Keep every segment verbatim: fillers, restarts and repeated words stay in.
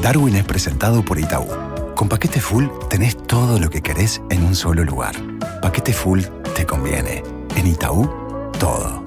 Darwin es presentado por Itaú. Con Paquete Full tenés todo lo que querés en un solo lugar. Paquete Full te conviene. En Itaú, todo.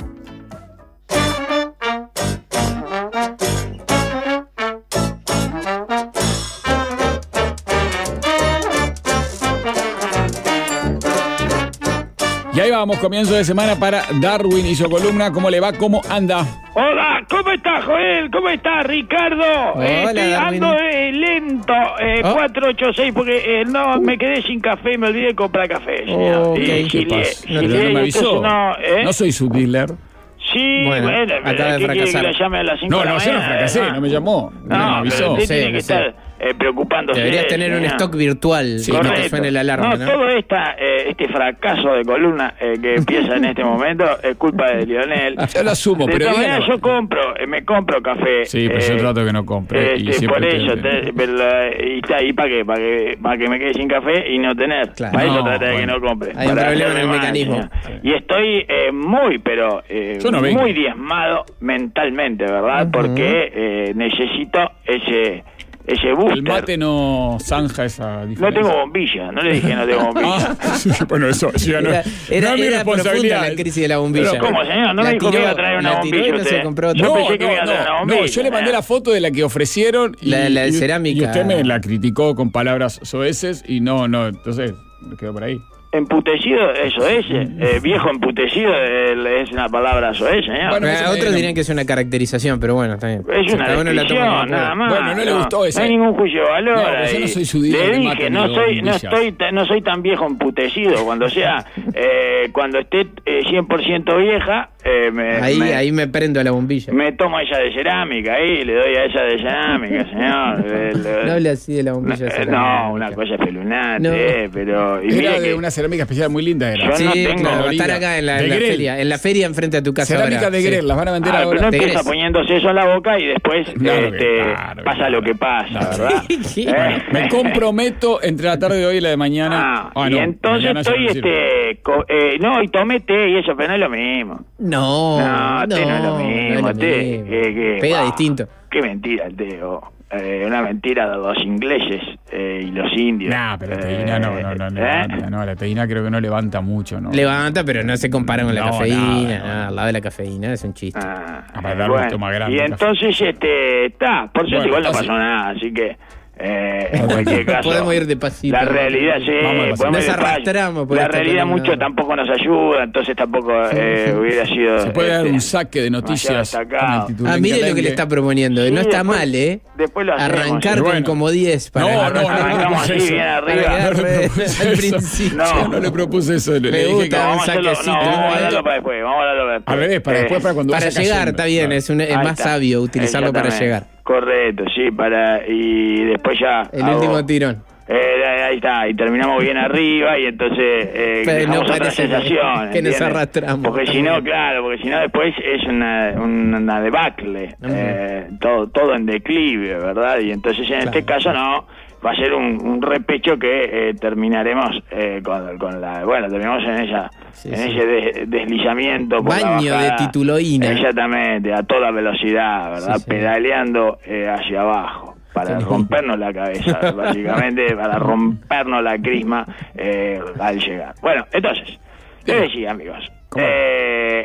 Y ahí vamos, comienzo de semana para Darwin y su columna. ¿Cómo le va? ¿Cómo anda? Hola, ¿cómo estás, Joel? ¿Cómo estás, Ricardo? Hola, Estoy Darwin. ando eh, lento, eh, ¿Oh? cuatro ocho seis, porque eh, no me quedé sin café y me olvidé de comprar café, señor. Oh, ok. Y ¿Qué Gile- pasa? Gile- Pero no me avisó. entonces no, ¿eh? No soy su dealer. Sí, Bueno, bueno, acaba de ¿qué quiere que fracasar. la llame a las cinco No, de la no, yo no mañana? fracasé, Ah. no me llamó. No, me No, avisó. pero usted Sí, tiene que no sé. estar eh, preocupándose. Deberías tener un señor. stock virtual Sí, y que te Correcto. suene la alarma, ¿no? todo esta, eh, este fracaso de columna eh, que empieza en este momento es culpa de Lionel. Yo lo asumo, De pero todas dígalo. maneras, yo compro, eh, me compro café. Sí, pero yo trato que no compre, y Este, siempre por te- eso, te- pero, eh, y está ahí para qué, para que, para que me quede sin café y no tener. Claro. Para eso No, trata de que bueno. no compre. Hay un para problema en hacerme el mal, mecanismo. señor. Y estoy eh, muy, pero eh, Yo no vengo. muy diezmado mentalmente, ¿verdad? Ujú. Porque eh, necesito ese, ese booster. El mate no zanja esa No diferencia. tengo bombilla, no le dije no tengo bombilla. Ah, sí, bueno, eso ya no, Era, era, no es mi era responsabilidad. profunda la crisis de la bombilla. Pero, ¿Cómo, señor? No La me dijo que tiró- iba a traer una la tiró bombilla y no usted. se compró otra. Yo No, pensé que no, iba a traer una no, bombilla. no, yo le mandé la foto de la que ofrecieron y, La- la de y- cerámica. y usted me la criticó con palabras soeces y no, no, entonces quedó por ahí. Emputecido, eso es. Eh, viejo emputecido eh, es una palabra soez, señor. Bueno, Eh, eso otros también- dirían que es una caracterización, pero bueno, está bien. Es una Cada uno la toma descripción, como nada pueda. más. Bueno, no le gustó ese. No hay ningún juicio de valor. No, pero yo ahí. no soy su dealer Le de dije, mate no ni de soy, no bombillas. estoy, ta- no soy tan viejo emputecido. Cuando sea, eh, cuando esté eh, cien por ciento vieja, eh, me, Ahí, me, ahí me prendo a la bombilla. me tomo ella de cerámica ahí, le doy a ella de cerámica, señor. Eh, le- No hable así de la bombilla. Eh, cerámica. no, una cosa espeluznante, No. eh, pero... Y mire Era de que una cerámica especial muy linda. Era. Yo Sí, no tengo claro, va a dolida. estar acá en la, en De la Grel. feria, en la feria enfrente a tu casa. Cerámica ahora. de Sí. Grel, las van a vender Ah, ahora. pero no De empieza Gress. poniéndose eso en la boca y después Claro que- este, claro, pasa claro. lo que pasa, Claro. ¿verdad? Sí. Eh, Me comprometo entre la tarde de hoy y la de mañana. Ah, Ah, y no, entonces mañana ya estoy, no sirve. este, co- eh, no, y tomé té y eso, pero no es lo mismo. No, No, té no es lo no mismo, es lo té, mismo. eh, que- Pega bah, distinto. Qué mentira el té, oh. Eh, una mentira de los ingleses eh, y los indios. Nah, pero la teína no, no, no, no, ¿eh? levanta, no, la teína creo que no levanta mucho, ¿no? Levanta, pero no se compara con la No, cafeína. nada, nada, al lado de la cafeína es un chiste. Ah, Ah, para darle un gusto más grande y al entonces, este, está, por cierto, Bueno, igual no entonces- pasó nada, así que, eh, en cualquier caso. Podemos ir de pasito. La realidad, sí, Vamos de pasito. podemos Nos ir de paso. arrastramos por La esta realidad columna. mucho tampoco nos ayuda, entonces tampoco eh, hubiera sido. Se puede dar este, un saque de noticias demasiado con el destacado. titular Ah, en mire lo que Calengue. le está proponiendo. Sí, no está después- mal, ¿eh? después lo hacemos, Arrancar sí. con Bueno. como diez para No, no, no, Arrancamos no, así, eso. bien para arriba. quedar No le re- propuse al eso. principio. No. Yo no le propuse eso. Le, Me le dije gusta. que No, vamos a hacerlo, saquecito, no, vamos a ¿no? hablarlo para después, vamos a hablarlo para después. al revés, para Eh, después, para cuando Para vaya llegar, cayendo. está bien, Claro. es, un- es ahí más está. sabio utilizarlo para llegar. Exactamente. Correcto, sí, para y después ya El hago- último tirón. Eh, ahí está, y terminamos bien arriba y entonces eh, Pero dejamos no otra parece sensación, que nos ¿entiendes? arrastramos. Porque si no, claro, porque si no después es una, una debacle, Ujú. eh, todo, todo en declive, ¿verdad? Y entonces en este Claro. caso no, va a ser un, un repecho que eh, terminaremos eh, con, con la, bueno, terminamos en esa, Sí, en sí. ese de- deslizamiento por la Baño de bajada. tituloína. Exactamente, a toda velocidad, ¿verdad? Sí, sí. Pedaleando eh, hacia abajo. Para Sí. rompernos la cabeza, básicamente, para rompernos la crisma eh, al llegar. Bueno, entonces, les decía, amigos, ¿Cómo? eh,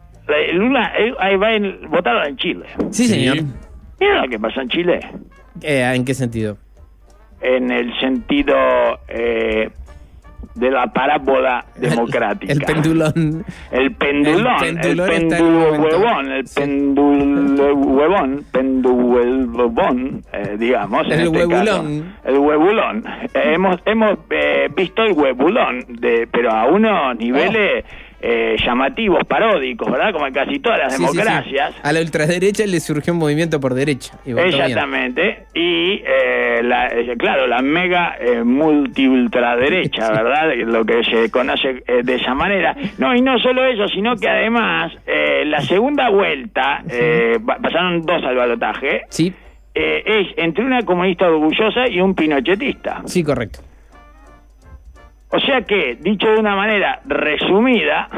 Lula eh, ahí va en, votaron en Chile. Sí, señor. ¿Vieron lo que pasó en Chile? Eh, ¿En qué sentido? En el sentido eh, de la parábola democrática. El pendulón. El pendulón, El el pendulón está en el péndulo momento. huevón, el Sí. péndulo huevón, péndulo huevón, eh, digamos. en El este huevulón. caso. El huevulón. Eh, hemos hemos eh, visto el huevulón, de, pero a unos niveles eh, llamativos, paródicos, ¿verdad? Como en casi todas las Sí, sí, sí. democracias. A la ultraderecha le surgió un movimiento por derecha. Y votó bien. Exactamente, y eh, la, eh, claro, la mega eh, multi-ultraderecha, ¿verdad? Lo que se conoce eh, de esa manera. No, y no solo eso, sino que además, eh, la segunda vuelta, eh, pa- pasaron dos al balotaje, Sí, eh, es entre una comunista orgullosa y un pinochetista. sí, correcto. O sea que, dicho de una manera resumida,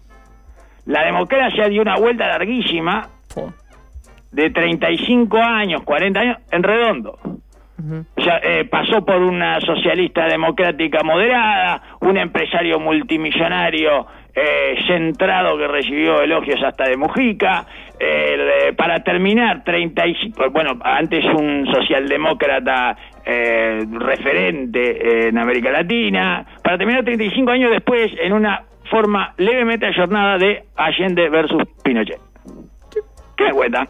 la democracia dio una vuelta larguísima Po. de treinta y cinco años, cuarenta años, en redondo. Uh-huh. O sea, eh, pasó por una socialista democrática moderada, un empresario multimillonario eh, centrado que recibió elogios hasta de Mujica, eh, eh, para terminar, treinta y cinco, bueno, antes un socialdemócrata eh, referente en América Latina, para terminar treinta y cinco años después en una forma levemente ayornada de Allende versus Pinochet. ¡Qué buena!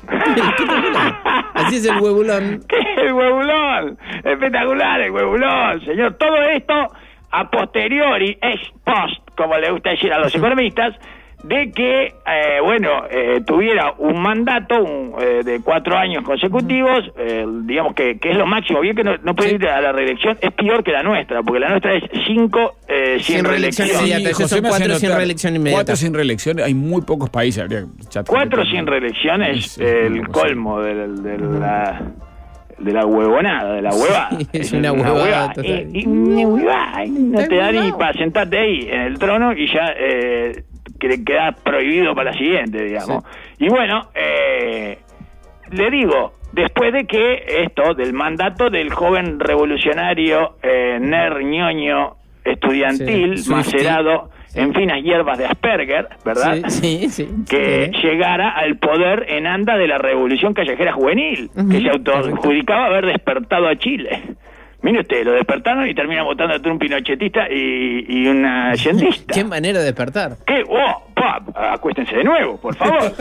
Así es el huevulón. ¡Qué el huevulón! Espectacular el huevulón, señor. Todo esto a posteriori, ex post, como le gusta decir a los economistas, de que, eh, bueno, eh, tuviera un mandato un, eh, de cuatro años consecutivos, eh, digamos que, que es lo máximo. Bien que no, no puede ir a la reelección, es peor que la nuestra, porque la nuestra es cinco eh, sin, sin reelección. reelección. Sí, José, son cuatro sin reelección inmediata. Cuatro sin reelección, hay muy pocos países. Habría cuatro sin reelección es el colmo de, de la... de la huevonada, de la huevada. Sí, es una huevada total. Eh, y una huevada, no te da ni para sentarte ahí en el trono y ya eh, que queda prohibido para la siguiente, digamos. Sí. Y bueno, eh, le digo, después de que esto, del mandato del joven revolucionario eh, ner ñoño estudiantil, sí, macerado sí. en finas hierbas de Asperger, ¿verdad? Sí, sí, sí. Que sí. llegara al poder en anda de la revolución callejera juvenil, uh-huh. que se autoadjudicaba haber despertado a Chile. Mire usted, lo despertaron y termina votando a un pinochetista y, y una allendista. ¿Qué manera de despertar? ¿Qué? ¡Oh! ¡Pap! Acuéstense de nuevo, por favor.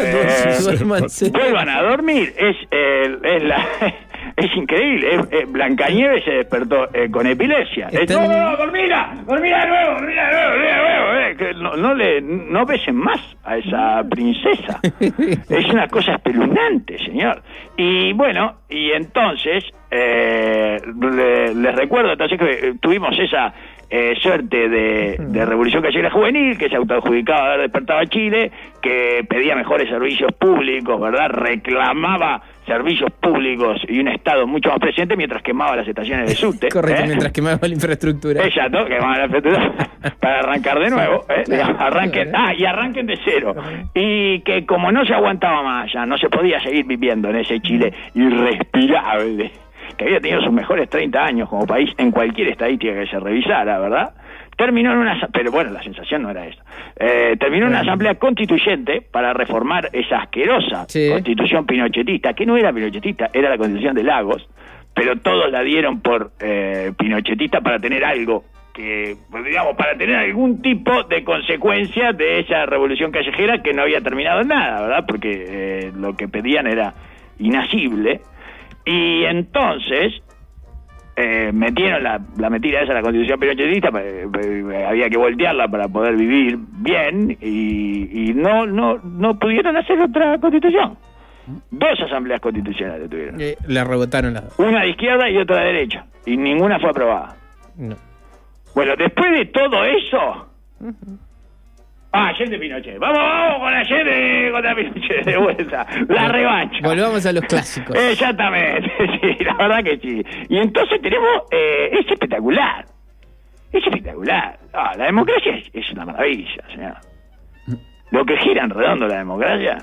eh, vuelvan a dormir. Es, eh, es la... Es increíble, es, es, Blancanieves se despertó eh, con epilepsia. Es, no, no, no, dormila, dormila de nuevo, dormila de nuevo, dormila de nuevo. Eh, que no, no le, no besen más a esa princesa. Es una cosa espeluznante, señor. Y bueno, y entonces, eh, le, les recuerdo entonces que tuvimos esa eh, suerte de, de revolución callejera juvenil, que se autoadjudicaba haber despertado a Chile, que pedía mejores servicios públicos, ¿verdad? Reclamaba servicios públicos y un Estado mucho más presente mientras quemaba las estaciones de subte. Correcto, ¿eh? Mientras quemaba la infraestructura. Exacto, quemaba la infraestructura para arrancar de nuevo. ¿eh? Claro, arranquen, claro. Ah, y arranquen de cero. Y que como no se aguantaba más ya, no se podía seguir viviendo en ese Chile irrespirable, que había tenido sus mejores treinta años como país en cualquier estadística que se revisara, ¿verdad? Terminó en una... Pero bueno, la sensación no era esa. Eh, terminó en una asamblea constituyente para reformar esa asquerosa sí. constitución pinochetista, que no era pinochetista, era la constitución de Lagos, pero todos la dieron por eh, pinochetista para tener algo que, digamos, para tener algún tipo de consecuencia de esa revolución callejera que no había terminado en nada, ¿verdad? Porque eh, lo que pedían era inasible. Y entonces... Eh, metieron la, la mentira esa, la constitución pinochetista, eh, eh, había que voltearla para poder vivir bien y, y no no no pudieron hacer otra constitución. Dos asambleas constitucionales tuvieron. Eh, la rebotaron las dos. Una de izquierda y otra de derecha. Y ninguna fue aprobada. No. Bueno, después de todo eso... Uh-huh. Ah, Allende Pinochet. Vamos, vamos con Allende contra Pinochet de vuelta. La revancha. Volvamos a los clásicos. Exactamente, sí, la verdad que sí. Y entonces tenemos... Eh, es espectacular. Es espectacular. Ah, la democracia es, es una maravilla, señor. Lo que gira en redondo la democracia,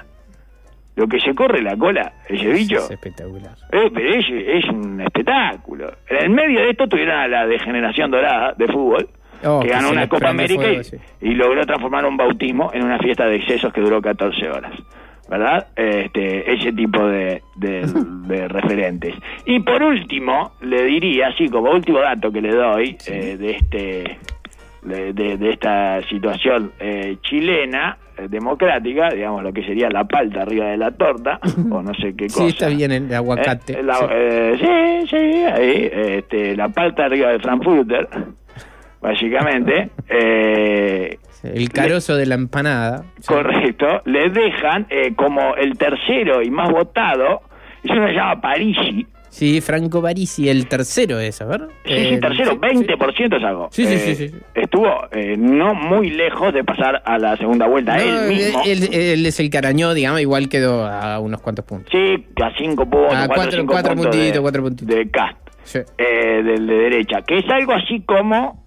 lo que se corre la cola, ese bicho... Es espectacular. Es, es, es un espectáculo. En el medio de esto tuvieron a la degeneración dorada de fútbol, Oh, que ganó una Copa América fuego, y, sí. y logró transformar un bautismo en una fiesta de excesos que duró catorce horas, ¿verdad? Este, ese tipo de, de, de referentes. Y por último, le diría, así como último dato que le doy sí. eh, de este de, de, de esta situación eh, chilena, eh, democrática, digamos lo que sería la palta arriba de la torta, o no sé qué cosa. Sí, está bien el aguacate. Eh, la, sí. Eh, sí, sí, ahí, este, la palta arriba del Frankfurter, básicamente, eh, el carozo le, de la empanada. Correcto, sí. Le dejan eh, como el tercero y más votado, eso se llama Parisi. Sí, Franco Parisi, el tercero es, a ver. Sí, eh, sí, tercero, sí, veinte por ciento sí. sacó. Sí, sí, eh, sí, sí, sí. Estuvo eh, no muy lejos de pasar a la segunda vuelta, no, él mismo. Él, él es el que arañó, digamos, igual quedó a unos cuantos puntos. Sí, a cinco puntos, a cuatro, cuatro, cinco cuatro puntos puntitos, de, cuatro puntitos. de Cast, sí. eh, del de derecha, que es algo así como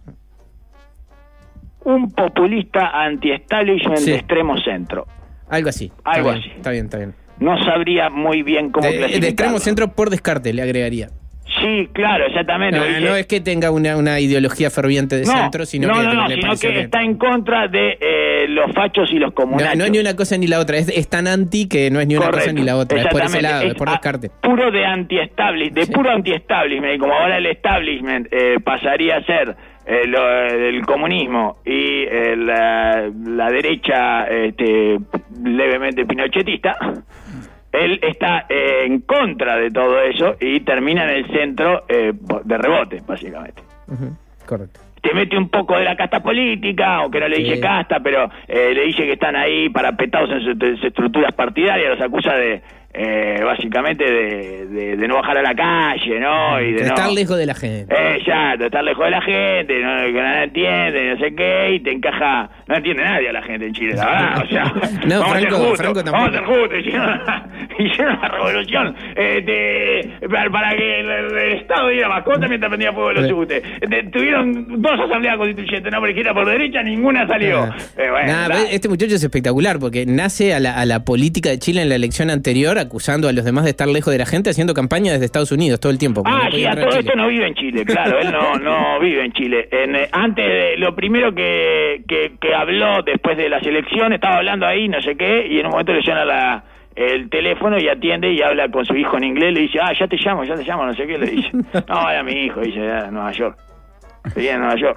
un populista anti-establishment sí. de extremo centro. Algo así. Algo está así. Bien, está bien, está bien. No sabría muy bien cómo de, clasificarlo. De extremo centro por descarte, le agregaría. Sí, claro, exactamente. No, dice, no es que tenga una, una ideología ferviente de no, centro, sino no, que, no, no, le sino parece que bien. está en contra de eh, los fachos y los No, comunachos. no es ni una cosa ni la otra, es, es tan anti que no es ni una Correcto, cosa ni la otra, es por ese exactamente. lado, es, Es por a- descarte. Puro de anti-establishment, de Sí. puro anti-establishment, y como ahora el establishment eh, pasaría a ser eh, lo, el comunismo y eh, la, la derecha este, levemente pinochetista, él está eh, en contra de todo eso y termina en el centro eh, de rebote, básicamente. Ujú, correcto. Te mete un poco de la casta política, aunque no le Sí. dice casta, pero eh, le dice que están ahí parapetados en sus, sus estructuras partidarias, los acusa de, eh, básicamente, de, de, de no bajar a la calle, ¿no? Y de De estar no, lejos de la gente. Eh, Exacto, de estar lejos de la gente, no, que nadie entiende, no sé qué, y te encaja, no entiende nadie a la gente en Chile, la verdad, o sea, No, vamos a ser Franco- justos, Franco tampoco. vamos a ser justos, hicieron una, hicieron una revolución eh, de, para, para que el, el Estado diera mascota mientras prendía fuego los Sí. subtes. De- tuvieron dos asambleas constituyentes, una por izquierda, por derecha, ninguna salió. Ah. Eh, bueno, Nah, la- pero este muchacho es espectacular porque nace a la, a la política de Chile en la elección anterior acusando a los demás de estar lejos de la gente, haciendo campaña desde Estados Unidos todo el tiempo. porque Ah, no sí, podía a entrar todo Chile. esto no vive en Chile, claro, él no, no vive en Chile. En, eh, antes de, lo primero que, que, que habló después de las elecciones, estaba hablando ahí, no sé qué, y en un momento le suena la, el teléfono y atiende y habla con su hijo en inglés, le dice, ah, ya te llamo, ya te llamo, no sé qué, le dice. No, era mi hijo, dice, era de Nueva York. Vivía en Nueva York.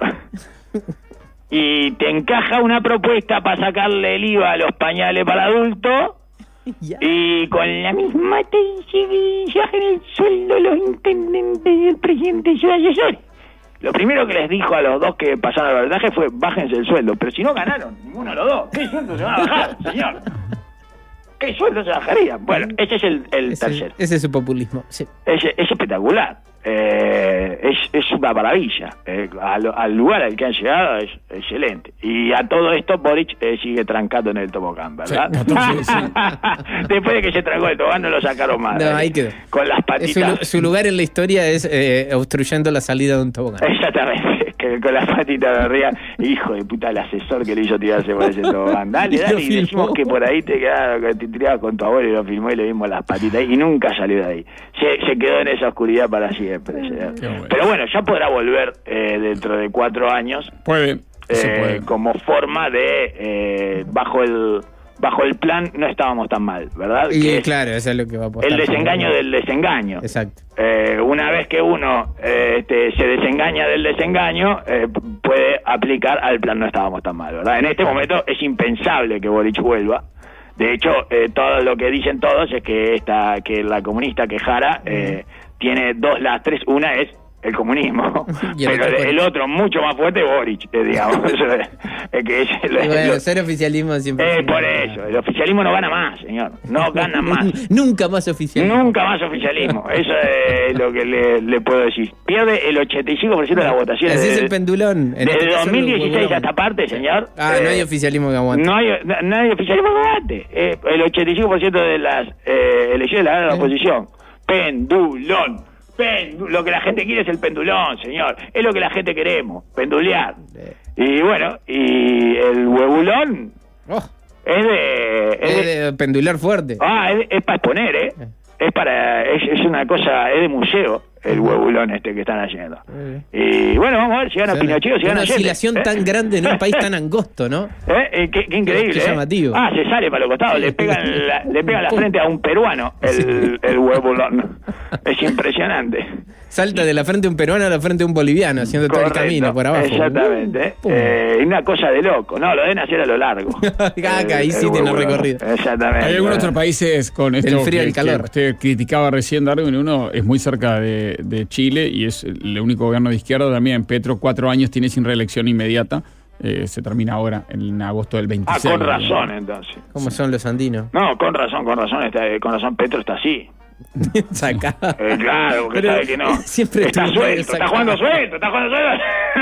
Y te encaja una propuesta para sacarle el I V A a los pañales para adultos. Ya. Y con la misma te dice que se bajen el sueldo los intendentes y el presidente y sus asesores. Lo primero que les dijo a los dos que pasaron al balotaje fue bájense el sueldo, pero si no ganaron, ninguno de los dos, ¿qué sueldo se va a bajar, señor? ¿Qué sueldo se bajaría? Bueno, ese es el, el Ese, tercero. ese es su populismo. Sí. Es, es espectacular. Eh, es, es una maravilla. Eh, al, al lugar al que han llegado es excelente. Y a todo esto Boric eh, sigue trancado en el tobogán, ¿verdad? Sí, sí, sí. Después de que se trancó el tobogán no lo sacaron más. No, eh, ahí quedó. Con las Es patitas. Su, su lugar en la historia es eh, obstruyendo la salida de un tobogán. Exactamente, que con las patitas de arriba, hijo de puta, el asesor que le hizo tirarse por ese tobogán. Dale, Y lo dale, y filmó. decimos que por ahí te quedaba, que te tirabas con tu abuelo y lo filmó y le vimos las patitas y nunca salió de ahí. Se, se quedó en esa oscuridad para siempre. señor. Qué bueno. Pero bueno, ya podrá volver eh, dentro de cuatro años Puede, se eh, puede. como forma de, eh, bajo el bajo el plan no estábamos tan mal, ¿verdad? Y Que es claro, eso es lo que va a apostar. el desengaño del desengaño. Exacto. Eh, una vez que uno eh, este, se desengaña del desengaño, eh, p- puede aplicar al plan no estábamos tan mal, ¿verdad? En este momento es impensable que Boric vuelva. De hecho, eh, todo lo que dicen todos es que esta, que la comunista que Jara eh, tiene dos lastres. Una es el comunismo, Y el pero otro el, el otro mucho más fuerte es Boric, eh, digamos. Eso es, es que es el- Y bueno, lo- ser oficialismo siempre. eh, por eso, el oficialismo no gana más, señor, no gana más. Nunca más oficialismo. Nunca más oficialismo, eso es lo que le, le puedo decir. Pierde el ochenta y cinco por ciento de las votaciones. Así es desde- el pendulón. En este Desde caso, dos mil dieciséis huevón. a esta parte, señor. Ah, no eh, hay oficialismo que aguante. No hay, no, no hay oficialismo que aguante. Eh, el ochenta y cinco por ciento de las eh, elecciones la gana la Eh. oposición. Pendulón. Pendu- lo que la gente quiere es el pendulón, señor. Es lo que la gente queremos, pendulear. Eh. Y bueno, y el huevulón Oh, es de... es es de- de pendular fuerte. Ah, es, es para exponer, ¿eh? Es para... Es, es una cosa... Es de museo el huevulón este que están haciendo. Eh. Y bueno, vamos a ver si gana O sea, Pinochet o si una gana Allende, oscilación ¿eh? tan grande en un país tan angosto, ¿no? ¿Eh? Eh, qué, qué increíble, Qué ¿eh? llamativo. Ah, se sale para los costados, le pegan la, le pegan la frente a un peruano el, el huevulón. Es impresionante. Salta de la frente de un peruano a la frente de un boliviano, haciendo todo el Correcto, camino por abajo. Exactamente. Pum. Eh, una cosa de loco. No, lo deben hacer a lo largo. Acá, ahí El- sí el tiene huevulón. recorrido. Exactamente. Hay algunos otros países con esto El frío y que, el calor. que usted criticaba recién, Darwin. Uno es muy cerca de, de Chile y es el único gobierno de izquierda también. Petro, cuatro años, tiene sin reelección inmediata. Eh, se termina ahora, en agosto del Ah, veintiséis. con razón, entonces. ¿Cómo son los andinos? No, con razón, con razón. Está, con razón, Petro está así. Sacá. Eh, claro, porque Pero sabe que no. siempre está estuvo suelto, está sacado. jugando suelto, está jugando suelto.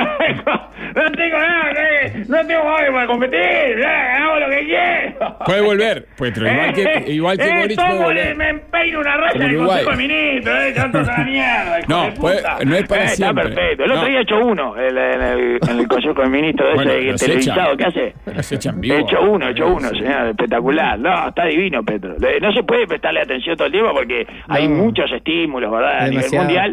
No tengo nada, que- no tengo nada para competir, eh, hago lo que quiero. Puede volver, Petro. Igual que, igual que eh, Boric tomo, puede volver. Me empeino una raya Como en el Uruguay. Consejo de Ministros, eh, ya toda la mierda. hijo No, de puede- puta. no es para Eh, siempre. Está perfecto. El otro No. día he hecho uno el- en, el, en el Consejo de Ministros Bueno, ese los televisado echan. que hace. Los echan vivo. He hecho uno, he hecho uno, señor, espectacular. No, está divino, Petro. Le- No se puede prestarle atención todo el tiempo porque hay No. muchos estímulos, ¿verdad? A nivel Demasiado. mundial.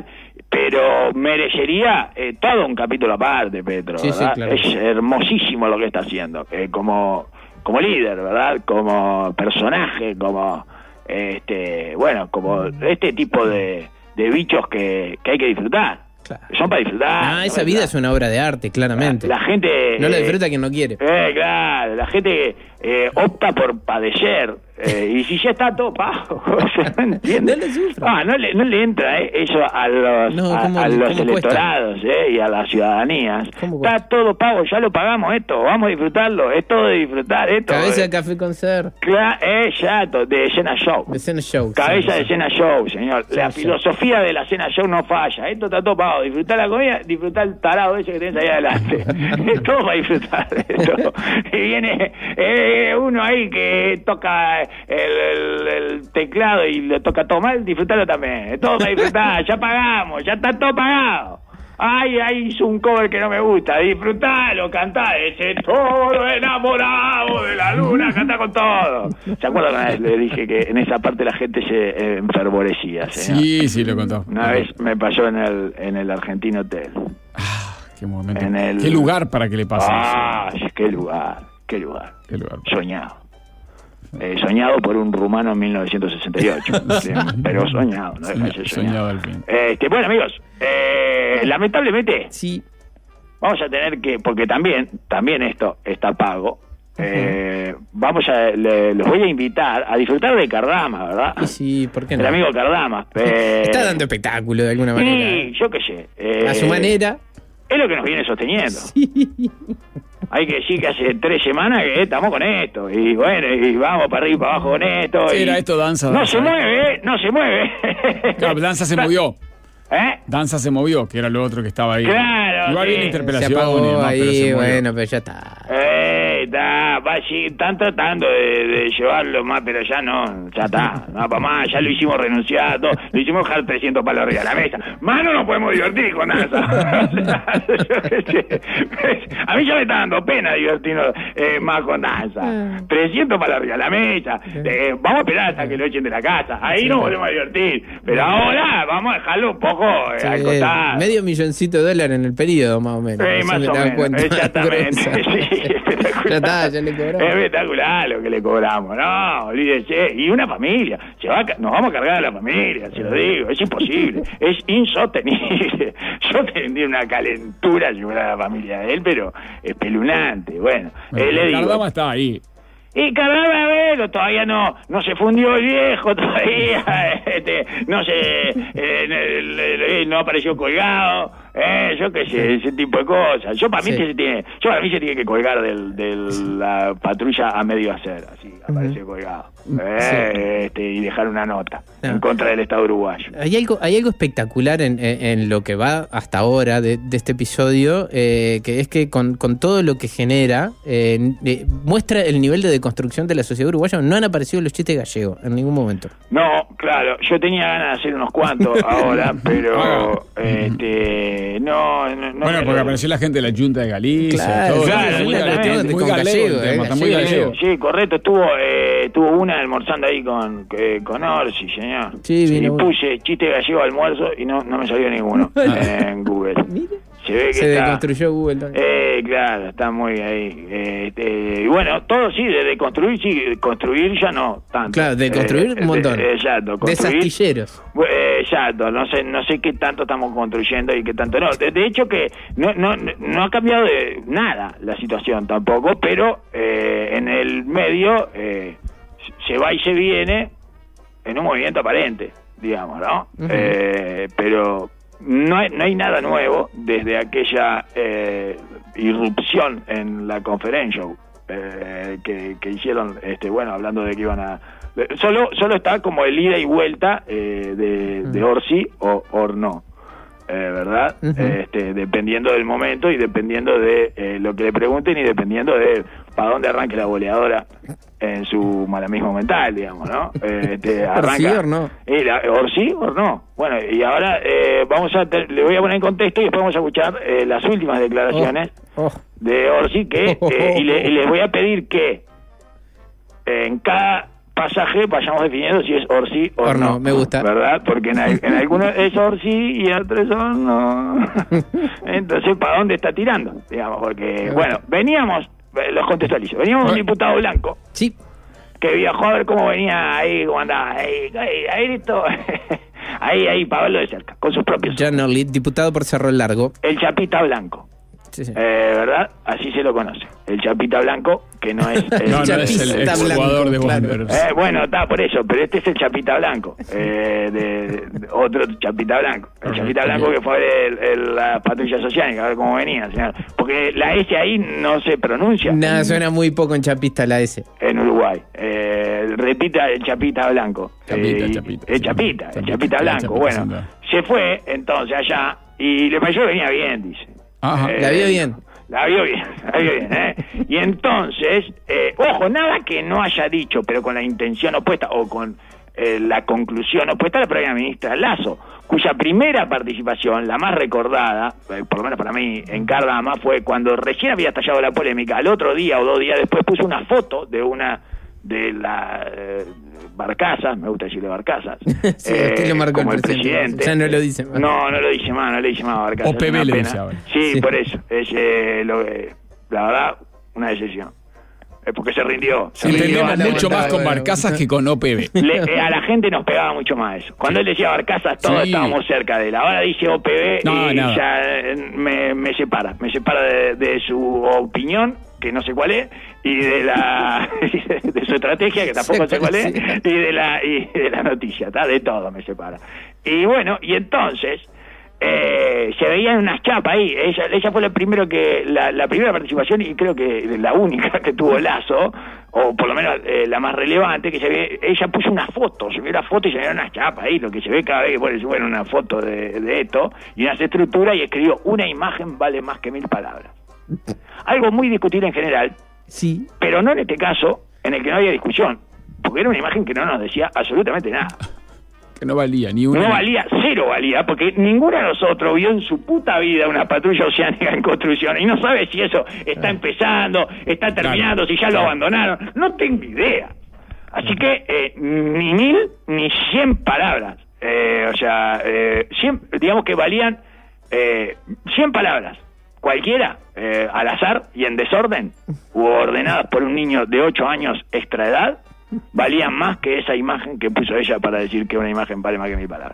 pero merecería eh, todo un capítulo aparte, Petro, Sí, ¿verdad? sí, claro. Es hermosísimo lo que está haciendo, eh, como, como líder, ¿verdad? Como personaje, como, este, bueno, como este tipo de, de bichos que, que hay que disfrutar. Claro. Son para disfrutar. Ah, ¿no? esa vida es una obra de arte, claramente. La, la gente... No la eh, disfruta quien no quiere. Eh, claro, la gente eh, opta por padecer. Eh, y si ya está todo pago, ¿se entiende? No le sufra. Ah, no le, no le entra eh, eso a los, No, a, ¿cómo a le- los cómo electorados eh, y a las ciudadanías. ¿Cómo cuesta? Está todo pago, ya lo pagamos esto, vamos a disfrutarlo, es todo de disfrutar esto. Cabeza eh. de café con ser. Cla- exacto, de escena show. De cena show. Cabeza sí, de sí. cena show, señor. Sí, la sí. filosofía de la cena show no falla. Esto está todo pagado. Disfrutar la comida, disfrutar el tarado ese que tenés ahí adelante. Es todo para disfrutar esto. Y viene eh, uno ahí que toca el, el, el teclado y le toca todo mal, disfrutarlo también. Es todo para disfrutar. Ya pagamos, ya está todo pagado. Ay, ahí hizo un cover que no me gusta. Disfrutalo, cantá ese todo enamorado de la luna, cantá con todo. ¿Se acuerdan? Una vez le dije que en esa parte la gente se eh, enfervorecía, señor? Sí, sí, lo contó. Una vez me pasó en el en el Argentino Hotel. Qué momento. En el- Qué lugar para que le pase Ah, eso. qué lugar, qué lugar. Qué lugar. Soñado. Eh, soñado por un rumano en mil novecientos sesenta y ocho. Sí, pero soñado, no deja de ser Soñado soñado. al fin. Este, bueno, amigos, eh, lamentablemente Sí. vamos a tener que, porque también, también esto está pago. Eh, vamos a, le- los voy a invitar a disfrutar de Cardama, ¿verdad? Y sí, ¿por qué no? El amigo Cardama. Eh, Está dando espectáculo de alguna manera. Sí, yo qué sé. eh, A su manera. Es lo que nos viene sosteniendo. Hay que decir que hace tres semanas que estamos con esto. Y bueno, y vamos para arriba y para abajo con esto. Sí, y era esto, danza, No danza. se mueve, ¿eh? No se mueve. Claro, Danza se movió. ¿Eh? Danza se movió, que era lo otro que estaba ahí. Claro, Igual sí. viene Se interpelación. y apagó demás, pero ahí, se movió. bueno, pero ya está. Eh, está, va, sí, están tratando de, de llevarlo más, pero ya no, ya está, no para más, ya lo hicimos renunciar, todo, lo hicimos dejar trescientos palos arriba de la mesa. Más no nos podemos divertir con danza. A mí ya me está dando pena divertirnos eh, más con danza. trescientos palos arriba de la mesa. Eh, vamos a esperar hasta que lo echen de la casa. Ahí nos volvemos a divertir. Pero ahora vamos a dejarlo un poco eh, Sí, al costado. medio milloncito de dólares en el periodo, más o menos. Sí, Así más me o das menos, cuenta. exactamente. Sí, espectacular. Ya está, ya le cobramos. Es espectacular lo que le cobramos. No, olvídese. Y una familia. Se va a ca- nos vamos a cargar a la familia, se lo digo. Es imposible. Es insostenible. Yo tendría una calentura si fuera la familia de él, pero espeluznante. Bueno, eh, le digo. Cardama está ahí. Y Cardama, bueno, todavía no no se fundió el viejo, todavía este, no se eh, el- el- el- no apareció colgado, eh, yo qué sé, ese tipo de cosas. Yo para mí Sí. que se tiene, yo para mí se tiene que colgar del, de la patrulla a medio hacer, así, apareció colgado, eh, este, y dejar una nota No. en contra del Estado uruguayo. Hay algo, hay algo espectacular en, en- en lo que va hasta ahora de, de este episodio, eh, que es que con, con todo lo que genera, eh, eh, muestra el nivel de deconstrucción de la sociedad uruguaya. No han aparecido los chistes gallegos en ningún momento. No, claro, yo tenía ganas de hacer unos cuantos ahora, pero este, no, no, no Bueno, me- porque apareció la gente de la Junta de Galicia. Claro, todo, claro, muy, exactamente, galego, muy con galego, gallego, el tema, eh, está muy gallego. gallego. Sí, correcto, estuvo eh, estuvo una almorzando ahí con eh, con Orsi, señor. Sí, y vino uno. puse chiste gallego almuerzo y no no me salió ninguno en Google. Se ve que Se está, deconstruyó Google también. eh, claro, está muy ahí. Eh, este, y bueno, todo sí, de, de construir, sí, de construir ya no tanto. Claro, de construir Eh, un montón. de- exacto, construir. Desastilleros. Eh, exacto, no sé, no sé qué tanto estamos construyendo y qué tanto no. De, de hecho que no, no, no ha cambiado de nada la situación tampoco, pero eh, en el medio eh, se va y se viene en un movimiento aparente, digamos, ¿no? Ujú. Eh, pero no hay, no hay nada nuevo desde aquella eh, irrupción en la conferencia eh, que, que hicieron, este, bueno, hablando de que iban a... de- solo solo está como el ida y vuelta eh, de, de Orsi o or no, eh, ¿verdad? Ujú. este, dependiendo del momento y dependiendo de eh, lo que le pregunten y dependiendo de para dónde arranque la boleadora en su malamismo mental, digamos, ¿no? Eh, Este, Orsi arranca, or no. Eh, la- or sí o no. Bueno, y ahora eh, vamos a te- le voy a poner en contexto y después vamos a escuchar eh, las últimas declaraciones Oh, oh. de Orsi que eh, y, le, y les voy a pedir que en cada pasaje vayamos definiendo si es Orsi o, o no, no. Me gusta. ¿Verdad? Porque en, en algunos es Orsi y en otros son no. Entonces, ¿para dónde está tirando? Digamos, porque, bueno, veníamos, los contextualizo, veníamos un diputado blanco. Sí. Que viajó a ver cómo venía ahí, cómo andaba, ahí, ahí, ahí, listo. ahí, ahí, para verlo de cerca, con sus propios. John Orly, diputado por Cerro Largo. El Chapita Blanco. Sí, sí. Eh, ¿verdad? Así se lo conoce. El Chapita Blanco, que no es el, no, no es el exjugador de Wanderers. Claro. Eh, bueno, está por eso, pero este es el Chapita Blanco. Eh, de, de otro Chapita Blanco. El okay, Chapita Blanco okay. que fue el, el, la patrulla oceánica, a ver cómo venía, señor. Porque la S ahí no se pronuncia. Nada, en, suena muy poco en chapista la S. En Uruguay. Eh, repita el Chapita Blanco. Chapita, eh, Chapita. El Chapita, el Chapita, Chapita Blanco. Chapita, bueno, Chapita. Se fue entonces allá y le pareció que venía bien, dice. Ajá. Eh, la vio bien. La vio bien, la vio bien, ¿eh? Y entonces, eh, ojo, nada que no haya dicho, pero con la intención opuesta o con eh, la conclusión opuesta a la primera ministra Lasso, cuya primera participación, la más recordada, eh, por lo menos para mí, en Cardama, fue cuando recién había estallado la polémica. Al otro día o dos días después puso una foto de una de la eh, Barcazas, me gusta decirle Barcazas, sí, eh, lo marcó como el presidente. presidente. Ya no lo dice más. No, no lo dice más, no le dice más a Barcazas. O P B le dice ahora. Sí, sí, por eso. Es, eh, lo, eh, la verdad, una decisión. Es porque se rindió. Se rindió Entendemos mucho más con Barcazas que con O P B. Le, eh, a la gente nos pegaba mucho más eso. Cuando sí. él decía Barcazas, todos sí. estábamos cerca de él. Ahora dice O P B no, y no. ya me, me separa. Me separa de, de su opinión, que no sé cuál es, y de la de su estrategia, que tampoco sé cuál es, y de la y de la noticia, ¿tá? De todo me separa. Y bueno, y entonces eh, se veían unas chapas ahí. Ella ella fue la primero que la, la primera participación y creo que la única que tuvo Lasso, o por lo menos eh, la más relevante, que se ve, ella puso una foto, se ve la foto y se ve unas chapas ahí, lo que se ve cada vez que pone bueno, una foto de, de esto, y unas estructuras, y escribió: una imagen vale más que mil palabras. Algo muy discutible en general, sí, pero no en este caso, en el que no había discusión, porque era una imagen que no nos decía absolutamente nada. Que no valía ni una. No valía, cero valía, porque ninguno de nosotros vio en su puta vida una patrulla oceánica en construcción y no sabe si eso está claro. empezando, está terminando, claro. si ya lo abandonaron. No tengo idea. Así que eh, ni mil ni cien palabras. Eh, o sea, eh, cien, digamos que valían eh, cien palabras. Cualquiera, eh, al azar y en desorden, u ordenadas por un niño de ocho años extra edad, valían más que esa imagen que puso ella para decir que una imagen vale más que mil palabras.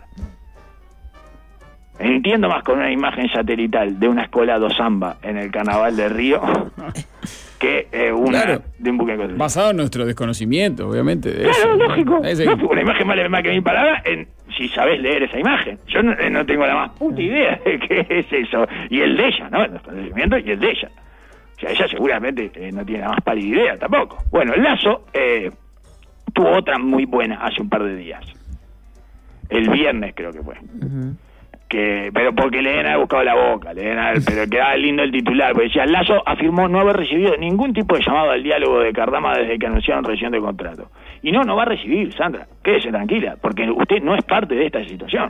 Entiendo más con una imagen satelital de una escuela do samba en el Carnaval de Río que eh, una claro. de un buque de construcción. Basado en nuestro desconocimiento, obviamente. De claro, eso, lógico. ¿no? Ese... lógico. Una imagen vale más que mil palabras en, si sabés leer esa imagen. Yo no, no tengo la más puta idea de qué es eso. Y el de ella, ¿no? El conocimiento y el de ella. O sea, ella seguramente eh, no tiene la más pálida idea tampoco. Bueno, el Lasso eh, tuvo otra muy buena hace un par de días. El viernes creo que fue. Uh-huh. Que, pero porque le había buscado la boca, le habían, pero quedaba lindo el titular, porque decía: Lasso afirmó no haber recibido ningún tipo de llamado al diálogo de Cardama desde que anunciaron recién de contrato. Y no, no va a recibir, Sandra, quédese tranquila, porque usted no es parte de esta situación.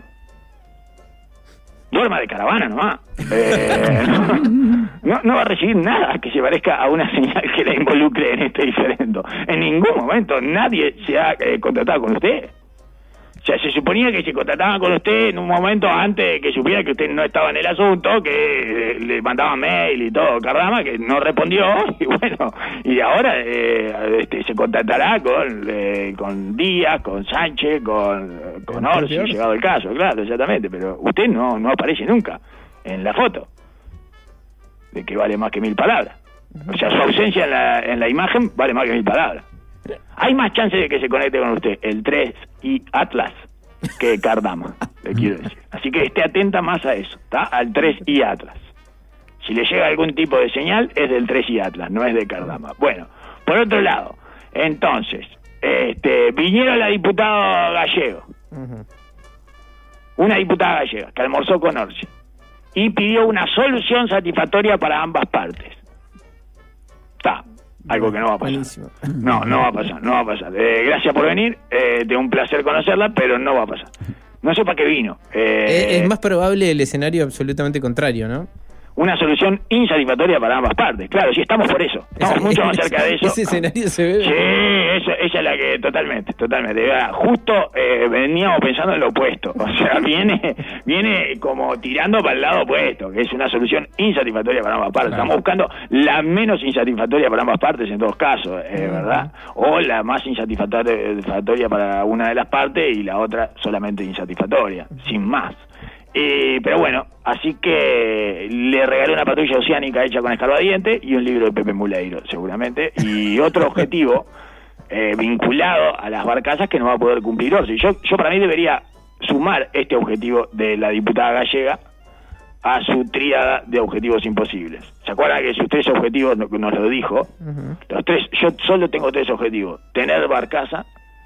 Duerma de caravana nomás. Eh, no, no va a recibir nada que se parezca a una señal que la involucre en este diferendo. En ningún momento nadie se ha eh, contratado con usted. O sea, se suponía que se contrataban con usted en un momento antes de que supiera que usted no estaba en el asunto, que le mandaban mail y todo, Cardama, que no respondió, y bueno, y ahora eh, este, se contratará con eh, con Díaz, con Sánchez, con, con Orsi, llegado el caso, claro, exactamente, pero usted no, no aparece nunca en la foto, de que vale más que mil palabras. O sea, su ausencia en la, en la imagen vale más que mil palabras. Hay más chances de que se conecte con usted el tres y Atlas que Cardama, le quiero decir. Así que esté atenta más a eso, ¿está? Al tres y Atlas. Si le llega algún tipo de señal, es del tres y Atlas, no es de Cardama. Bueno, por otro lado, entonces, este, vinieron la diputada Gallego, uh-huh. una diputada gallega que almorzó con Orsi y pidió una solución satisfactoria para ambas partes. Está. Algo que no va a pasar. Buenísimo. No, no va a pasar, no va a pasar. Eh, gracias por venir, eh, de un placer conocerla, pero no va a pasar. No sé para qué vino. Eh, es, es más probable el escenario absolutamente contrario, ¿no? una solución insatisfactoria para ambas partes. Claro, sí, estamos por eso. Estamos mucho más cerca de eso. Ese escenario se ve. Sí, eso, esa es la que, totalmente, totalmente. Justo eh, veníamos pensando en lo opuesto. O sea, viene viene como tirando para el lado opuesto, que es una solución insatisfactoria para ambas partes. Estamos buscando la menos insatisfactoria para ambas partes en todos casos, eh, ¿verdad? O la más insatisfactoria para una de las partes y la otra solamente insatisfactoria, sin más. Eh, pero bueno, así que le regalé una patrulla oceánica hecha con escarbadiente y un libro de Pepe Muleiro, seguramente, y otro objetivo eh, vinculado a las barcazas que no va a poder cumplir Orsi. Yo, yo para mí debería sumar este objetivo de la diputada gallega a su tríada de objetivos imposibles. ¿Se acuerdan que sus tres objetivos nos lo dijo? Uh-huh. Los tres, yo solo tengo tres objetivos. Tener barcaza,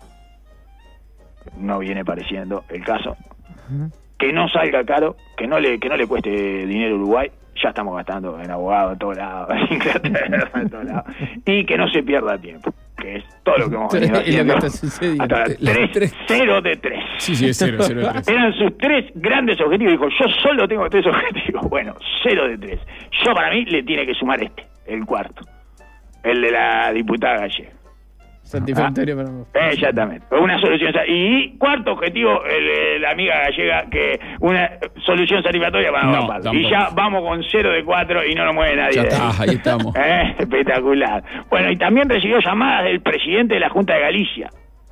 no viene pareciendo el caso. Uh-huh. Que no salga caro, que no le que no le cueste dinero a Uruguay, ya estamos gastando en abogados en todos lados, en Inglaterra, en todos lados, y que no se pierda tiempo, que es todo lo que hemos venido haciendo hasta ahora. Tres, cero de tres. Sí, sí, es cero, cero de tres. Eran sus tres grandes objetivos, dijo, yo solo tengo tres objetivos, bueno, cero de tres. Yo para mí le tiene que sumar este, el cuarto, el de la diputada gallega. Satisfactorio para vos. Exactamente. Una solución. Y cuarto objetivo, el, la amiga gallega, que una solución satisfactoria para no, ambas. Y ya vamos con cero de cuatro y no nos mueve nadie. Ya está, ahí estamos. ¿Eh? Espectacular. Bueno, y también recibió llamadas del presidente de la Junta de Galicia.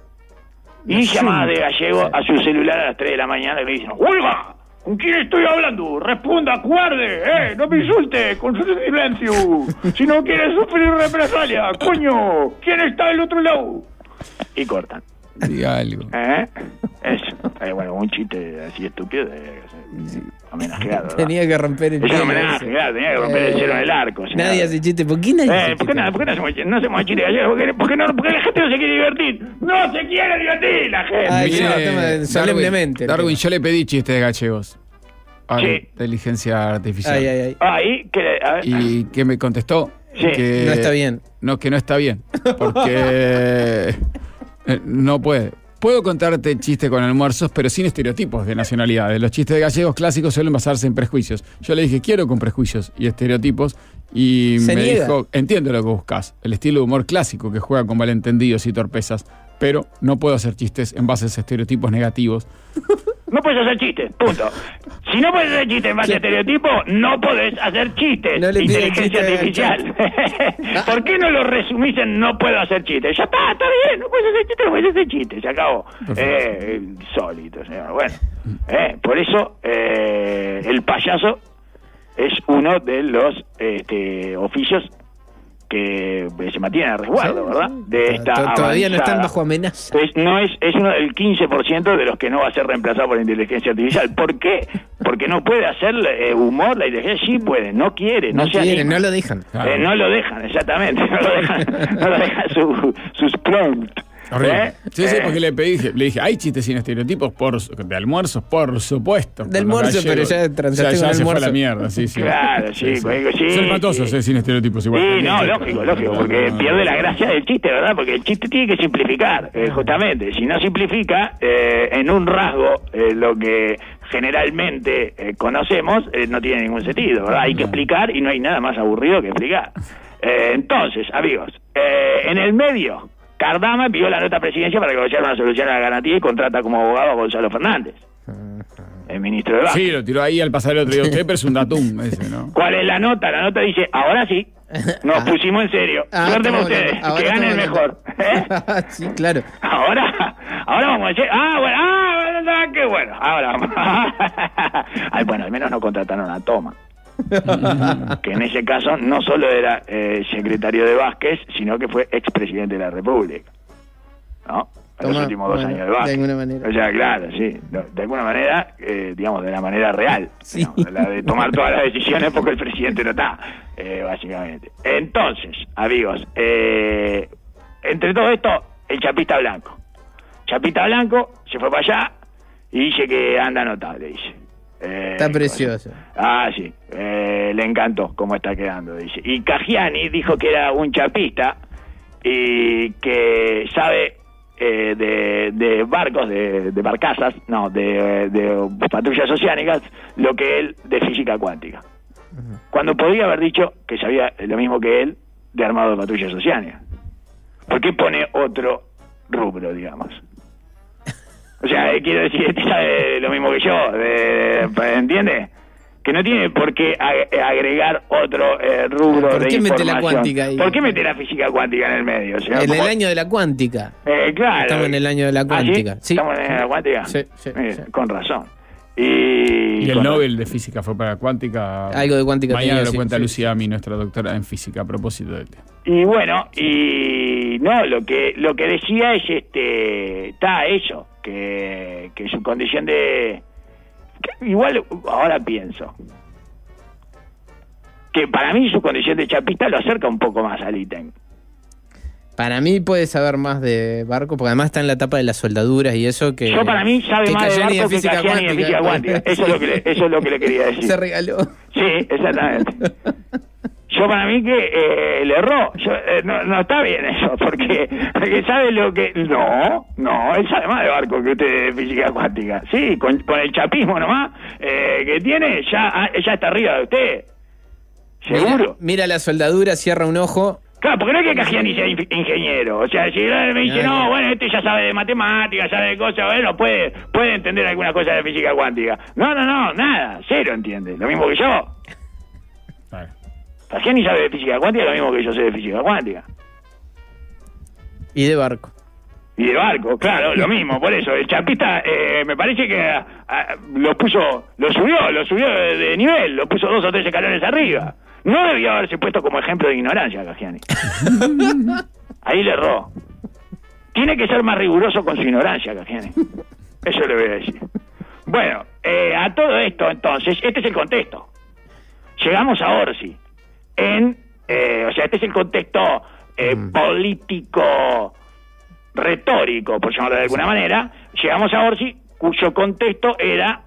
Y la llamadas de Gallego sí. a su celular a las tres de la mañana y le dicen, ¡Olga! ¿Con quién estoy hablando? Responda, acuerde, eh, no me insulte, con su silencio. Si no quiere sufrir represalia, coño, ¿quién está del otro lado? Y cortan. Diga algo. ¿Eh? Eso. Eh, bueno, un chiste así estúpido de sí. homenajeado, ¿verdad? Tenía que romper el hielo. Es un homenaje, claro, tenía que romper eh, el cielo en el arco. Nadie señor. hace chiste. ¿Por qué nadie eh, hace ¿por qué, nada, ¿Por qué no hacemos, no hacemos chiste gallegos? ¿Por, ¿Por qué no? Porque la gente no se quiere divertir. ¡No se quiere divertir la gente! Ay, sí, no, solemnemente. Darwin, Darwin, yo le pedí chistes de gallegos. A sí. inteligencia artificial. Ay, ay, ay. Ahí, que, a ver. ¿Y qué me contestó? Sí. Que no está bien. No, que no está bien. Porque no puede. Puedo contarte chistes con almuerzos, pero sin estereotipos de nacionalidades. Los chistes de gallegos clásicos suelen basarse en prejuicios. Yo le dije, quiero con prejuicios y estereotipos. Y Se me niega. dijo, entiendo lo que buscas. El estilo de humor clásico que juega con malentendidos y torpezas. Pero no puedo hacer chistes en base a estereotipos negativos. No puedes hacer chistes, punto. Si no puedes hacer chistes en base a estereotipos, no podés hacer chistes. No le Inteligencia chiste artificial. ¿Por qué no lo resumís en no puedo hacer chistes? Ya está, está bien, no puedes hacer chistes, no puedes hacer chistes, se acabó. Eh, insólito, señor. Bueno, eh, por eso eh, el payaso es uno de los este, oficios que se mantienen a resguardo, sí, ¿verdad? Sí. De esta Todavía avanzada. no están bajo amenaza. Es, no es, es uno del quince por ciento de los que no va a ser reemplazado por la inteligencia artificial. ¿Por qué? Porque no puede hacer eh, humor, la inteligencia sí puede, no quiere, no, No se quieren, anima. no lo dejan. Eh, no lo dejan, exactamente, no lo dejan, no lo dejan su, sus prompts. Horrible. ¿Eh? Sí, sí, Eh. porque le pedí, le dije, hay chistes sin estereotipos por, de almuerzos, por supuesto. De Con los almuerzo, pero gallegos. ya transaste ya, ya con se fue a almuerzo. la mierda, sí, sí. Claro, sí, sí. pues, sí, Son matosos, sí. eh, sin estereotipos igual. Sí, no, lógico, lógico, porque pierde la gracia del chiste, ¿verdad? Porque el chiste tiene que simplificar, eh, justamente. Si no simplifica, eh, en un rasgo, eh, lo que generalmente eh, conocemos, eh, no tiene ningún sentido, ¿verdad? Hay que explicar y no hay nada más aburrido que explicar. Eh, entonces, amigos, eh, en el medio, Cardama envió la nota a presidencia para negociar una solución a la garantía y contrata como abogado a Gonzalo Fernández, el ministro de Vázquez. Sí, lo tiró ahí al pasar el otro día usted, pero es un datum ese, ¿no? ¿Cuál es la nota? La nota dice, ahora sí, nos pusimos en serio. Ah, Suerte para estamos ustedes, hablando. Ahora que gane el estamos mejor. ¿Eh? Sí, claro. Ahora, ahora vamos a decir, ah, bueno, ah, bueno, qué bueno. Ahora vamos. Ay, bueno, al menos no contrataron a Toma. Que en ese caso no solo era eh, secretario de Vázquez, sino que fue expresidente de la República, ¿no? En los Toma, últimos dos bueno, años de Vázquez. de alguna manera. O sea, claro, sí, de, de alguna manera, eh, digamos, de la manera real, Sí. digamos, la de tomar todas las decisiones porque el presidente no está, eh, básicamente. Entonces, amigos, eh, entre todo esto, el Chapita Blanco. Chapita Blanco se fue para allá y dice que anda notable, dice. Eh, Está precioso. Ah, sí, eh, le encantó cómo está quedando, dice. Y Cagiani dijo que era un chapista y que sabe eh, de, de barcos, de, de barcazas, no, de, de patrullas oceánicas, lo que él de física cuántica. Uh-huh. Cuando podía haber dicho que sabía lo mismo que él de armado de patrullas sociales. ¿Por qué pone otro rubro, digamos? O sea, eh, quiero decir, este sabe lo mismo que yo, de, de, ¿entiende? Que no tiene por qué agregar otro eh, rubro ¿Por de qué información. mete la cuántica ahí? ¿Por qué mete la física cuántica en el medio? O sea, en como... el año de la cuántica. Eh, claro. Estamos en el año de la cuántica. ¿Ah, sí? ¿Estamos en la cuántica? Sí, sí, eh, sí. Con razón. Y, y el con Nobel de Física fue para cuántica. Algo de cuántica. Mañana tenía, lo sí, cuenta sí. Lucía Ami, nuestra doctora en física, a propósito de tema. Y bueno, y no, lo que lo que decía es este, está eso, que, que su condición de, que igual ahora pienso, que para mí su condición de chapista lo acerca un poco más al ítem. Para mí puede saber más de barco, porque además está en la etapa de las soldaduras y eso que... Yo para mí sabe más de barco que Cayani de física cuántica. Eso es lo que le, eso es lo que le quería decir. Se regaló. Sí, exactamente. Yo para mí que eh, le erró. Yo, eh, no, no está bien eso, porque, porque sabe lo que... No, no, él sabe más de barco que usted de física cuántica. Sí, con, con el chapismo nomás eh, que tiene, ya, ya está arriba de usted. ¿Seguro? Mira, mira la soldadura, cierra un ojo... Claro, porque no es que Cayani sea ingeniero. O sea, si me dice, no, bueno, este ya sabe de matemáticas, sabe de cosas, bueno, puede, puede entender algunas cosas de física cuántica. No, no, no, nada, cero entiende. Lo mismo que yo. Vale. Cayani sabe de física cuántica, lo mismo que yo sé de física cuántica. Y de barco. Y de barco, claro, lo mismo, por eso. El chapista, eh, me parece que a, a, lo puso, lo subió, lo subió de, de nivel, lo puso dos o tres escalones arriba. No debió haberse puesto como ejemplo de ignorancia, Cayani. Ahí le erró. Tiene que ser más riguroso con su ignorancia, Cayani. Eso le voy a decir. Bueno, eh, a todo esto, entonces, este es el contexto. Llegamos a Orsi. En, eh, o sea, este es el contexto eh, mm. político, retórico, por llamarlo de alguna manera. Llegamos a Orsi, cuyo contexto era...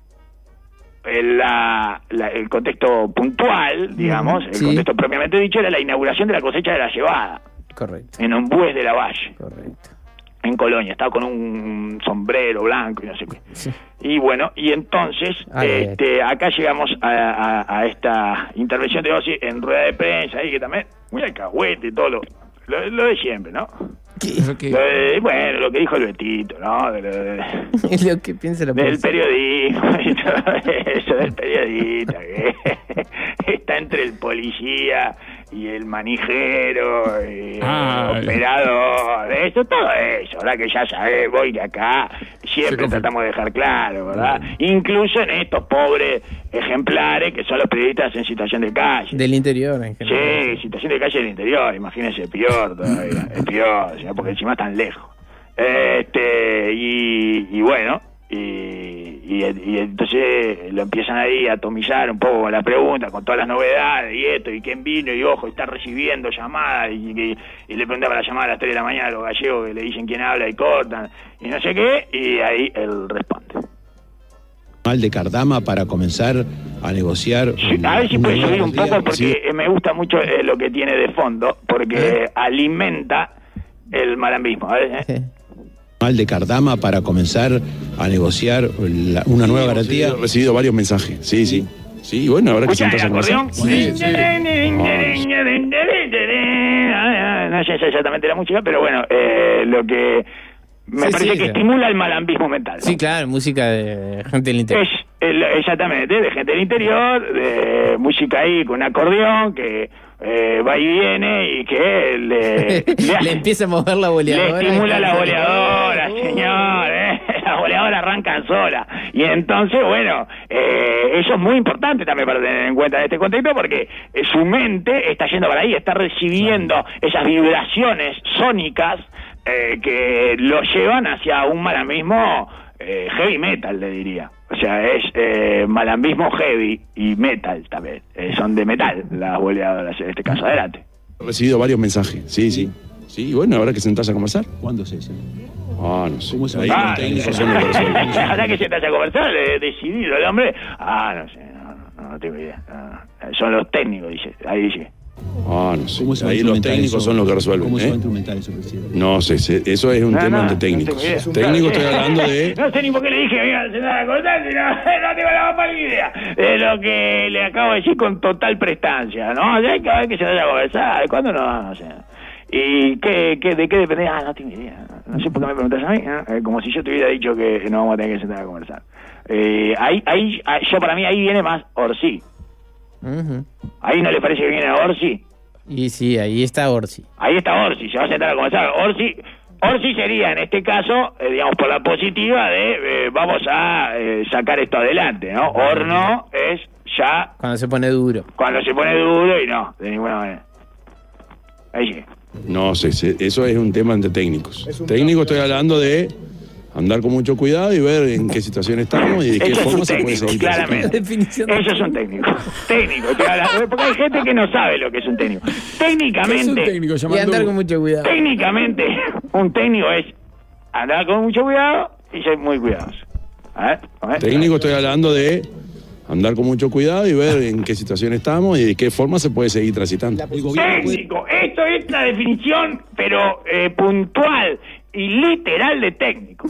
El, la, la, el contexto puntual, digamos, el sí. contexto propiamente dicho, era la inauguración de la cosecha de la cebada. Correcto. En Ombués de la Valle. Correcto. En Colonia, estaba con un sombrero blanco y no sé qué. Sí. Y bueno, y entonces, ah, este, acá llegamos a, a, a esta intervención de Orsi en rueda de prensa, ahí que también, muy alcahuete y todo lo, lo, lo de siempre, ¿no? ¿Qué? Lo de, bueno, lo que dijo el Betito, ¿no? De, de, de, lo que piensa la del periodismo y todo eso, del periodista, que está entre el policía y el manijero, y ah, el operador, eso, todo eso, ¿verdad? Que ya sabés, voy de acá, siempre tratamos de dejar claro, ¿verdad? Mm. Incluso en estos pobres ejemplares que son los periodistas en situación de calle. Del interior, en general. Sí, situación de calle del interior, imagínense, peor todavía, es peor, ¿sí? Porque encima están lejos. Este, y, y bueno, y, y, y entonces lo empiezan ahí a atomizar un poco con la pregunta, con todas las novedades y esto, y quién vino, y ojo, está recibiendo llamadas, y, y, y le preguntaba la llamada a las tres de la mañana a los gallegos que le dicen quién habla y cortan, y no sé qué, y ahí él responde. Mal de Cardama para comenzar a negociar. Sí, a ver si puede subir un poco, porque sí. me gusta mucho eh, lo que tiene de fondo, porque ¿Eh? alimenta el malambismo. A ver, ¿eh? Sí. Mal de Cardama para comenzar a negociar la, una nueva sí, garantía. He recibido varios mensajes, sí, sí. Sí, bueno, habrá que sentarse a conversar. Sí, sí. No sé exactamente la música, pero bueno, eh, lo que me sí, parece sí, que sí. estimula el malambismo mental, ¿no? Sí, claro, música de gente del interior. Es el, exactamente, de gente del interior, de música ahí con acordeón que eh, va y viene y que le, le, le empieza a mover la boleadora. Le estimula la boleadora, señor, ¿eh? Las boleadoras arrancan sola. Y entonces, bueno, eh, eso es muy importante también para tener en cuenta en este contexto, porque eh, su mente está yendo para ahí, está recibiendo claro. esas vibraciones sónicas eh, que lo llevan hacia un malambismo eh, heavy metal, le diría. O sea, es eh, malambismo heavy y metal también. Eh, son de metal las boleadoras en este caso. Adelante. He recibido varios mensajes, sí, sí. Sí, bueno, habrá que sentarse a conversar. ¿Cuándo se dice? Ah, no sé. ¿Cómo se ahí ah, técnicos son los habrá que sentarse a conversar, eh, decidido el hombre. Ah, no sé, no, no, no tengo idea. No, no. Son los técnicos, dice. Ahí dice. Ah, no sé. ¿Cómo se va a Ahí los instrumentar técnicos eso? son los que resuelven. ¿Cómo se va a ¿eh? instrumentar eso, presidente? No sé, se- eso es un No, tema no, de no técnicos. tengo idea. Técnico estoy hablando de... No sé ni por qué le dije que me iba a sentar a cortar, si no, no tengo la más pálida idea de lo que le acabo de decir con total prestancia, ¿no? Hay que ver que se vaya a conversar, ¿cuándo no? No sé. ¿Y qué, qué, de qué depende? Ah, no tengo idea. No sé por qué me preguntas a mí, ¿no? Eh, como si yo te hubiera dicho que no vamos a tener que sentar a conversar. Eh, ahí, ahí, ahí, yo para mí ahí viene más Orsi. Ujú. ¿Ahí no le parece que viene Orsi? Y sí, ahí está Orsi. Ahí está Orsi, se va a sentar a conversar. Orsi, Orsi sería en este caso, eh, digamos, por la positiva de eh, vamos a eh, sacar esto adelante, ¿no? Horno es ya Cuando se pone duro. cuando se pone duro y no, de ninguna manera. Ahí sí. No sé, se- eso es un tema de técnicos. Técnico estoy hablando de andar con mucho cuidado y ver en qué situación estamos y de qué Eso es forma un se puede técnico, seguir. claramente. La definición de- Eso es un técnico. Técnico, estoy hablando, porque hay gente que no sabe lo que es un técnico. ¿Qué es un Técnicamente, técnico Y llamando? andar con mucho cuidado. técnicamente, un técnico es andar con mucho cuidado y ser muy cuidadoso. A ver, a ver. Técnico estoy hablando de andar con mucho cuidado y ver en qué situación estamos y de qué forma se puede seguir transitando. El gobierno puede... Técnico, esto es la definición, pero eh, puntual y literal de técnico.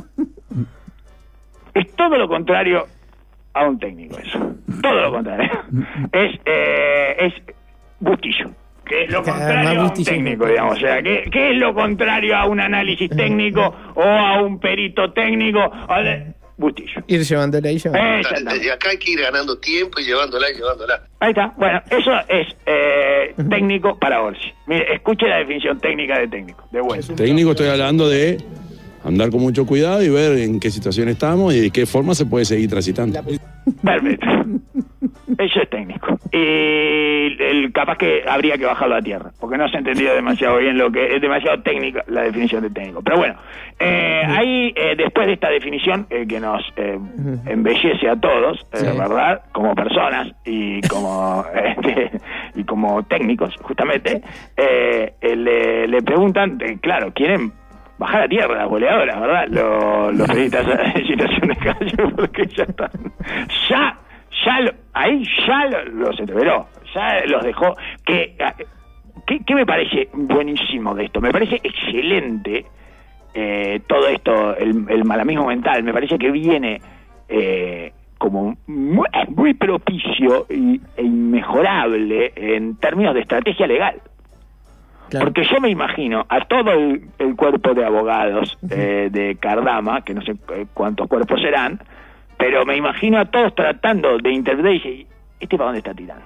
Es todo lo contrario a un técnico eso. Todo lo contrario. Es, eh, es Bustillo, que es lo Claro, contrario más a un Bustillo. técnico, digamos. O sea, ¿qué, qué es lo contrario a un análisis técnico o a un perito técnico? O de- Bustillo. Ir llevándola y llevándola. Exactamente. Y acá hay que ir ganando tiempo y llevándola y llevándola. Ahí está. Bueno, eso es eh, técnico para Orsi. Mire, escuche la definición técnica de técnico. De vuelta. Técnico estoy hablando de andar con mucho cuidado y ver en qué situación estamos y de qué forma se puede seguir transitando. Perfecto. Eso es técnico. Y el, capaz que habría que bajarlo a tierra, porque no se ha entendido demasiado bien lo que es demasiado técnica la definición de técnico. Pero bueno, eh, ahí eh, después de esta definición eh, que nos eh, embellece a todos, eh, Sí. ¿verdad? Como personas y como este, y como técnicos, justamente, eh, eh, le, le preguntan, eh, claro, quieren bajar a tierra las goleadoras, ¿verdad? Los, los periodistas en situación de calle, porque ya están, ya, ya, lo, ahí ya lo- los entreveró, ya los dejó, que, que, que me parece buenísimo de esto, me parece excelente eh, todo esto, el, el malamismo mental, me parece que viene eh, como muy, muy propicio y, e inmejorable en términos de estrategia legal. Claro. Porque yo me imagino a todo el, el cuerpo de abogados eh, de Cardama, que no sé eh, cuántos cuerpos serán, pero me imagino a todos tratando de interpretar y decir, ¿este para dónde está tirando?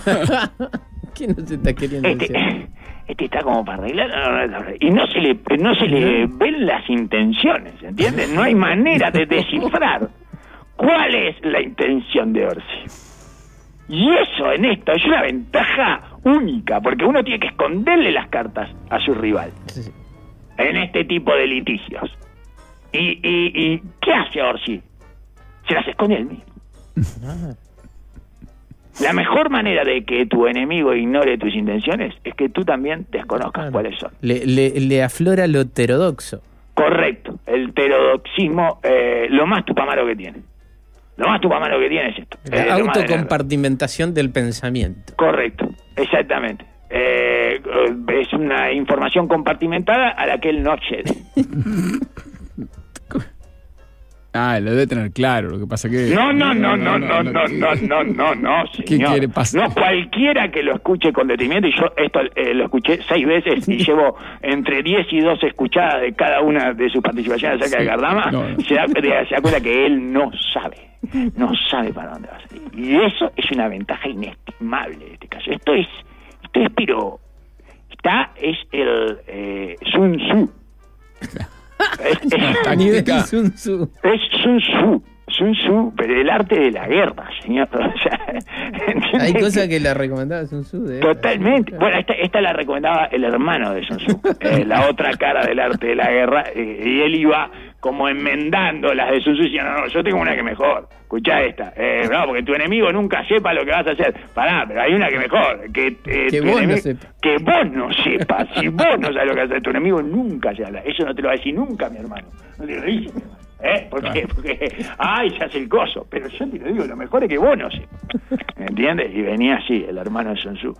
¿Quién nos está queriendo decir? Este, este está como para arreglar, no, no, no, no. Y no se le no se le ven las intenciones, ¿entiendes? No hay manera de descifrar cuál es la intención de Orsi. Y eso en esto es una ventaja única, porque uno tiene que esconderle las cartas a su rival Sí, sí. en este tipo de litigios. ¿Y, y, y qué hace Orsi? Se las esconde él mismo. Ah, La mejor manera de que tu enemigo ignore tus intenciones es que tú también desconozcas claro. cuáles son. Le, le, le aflora lo heterodoxo. Correcto, el heterodoxismo, eh, lo más tupamaro que tiene. Lo más tupamaro que tiene es esto. La Eh, lo más de- autocompartimentación del pensamiento. Correcto, exactamente. Eh, es una información compartimentada a la que él no accede. Ah, lo debe tener claro. Lo que pasa que. No, no, no, no, no, no, no, no, no, no, ¿Qué señor. quiere pasar? No, cualquiera que lo escuche con detenimiento, y yo esto eh, lo escuché seis veces y llevo entre diez y doce escuchadas de cada una de sus participaciones acerca Sí. de Cardama, No, no. Se, da, se da cuenta que él no sabe, no sabe para dónde va a salir. Y eso es una ventaja inestimable en este caso. Esto es, esto es, pero, está, es el eh, Sun Tzu. Es, es- Nivel Táctica. Sun Tzu. es Sun Tzu, Sun Tzu, pero el arte de la guerra, señor. O sea, ¿entiende? Hay cosas que la recomendaba Sun Tzu. De Totalmente. Bueno, esta, esta la recomendaba el hermano de Sun Tzu, eh, la otra cara del arte de la guerra, eh, y él iba como enmendando las de Sun Tzu, diciendo, no, no, yo tengo una que mejor, escuchá esta, eh, no, porque tu enemigo nunca sepa lo que vas a hacer. Pará, pero hay una que mejor, que, eh, Que tu vos no enemigo- sepas. que vos no sepas, si vos no sabes lo que vas a hacer, tu enemigo nunca se habla, eso no te lo va a decir nunca, mi hermano, no te lo dice, mi hermano. ¿Eh? ¿Por qué? Porque, ay, se hace el coso. Pero yo te lo digo, lo mejor es que vos no sepas. ¿Entiendes? Y venía así, el hermano de Sun Tzu.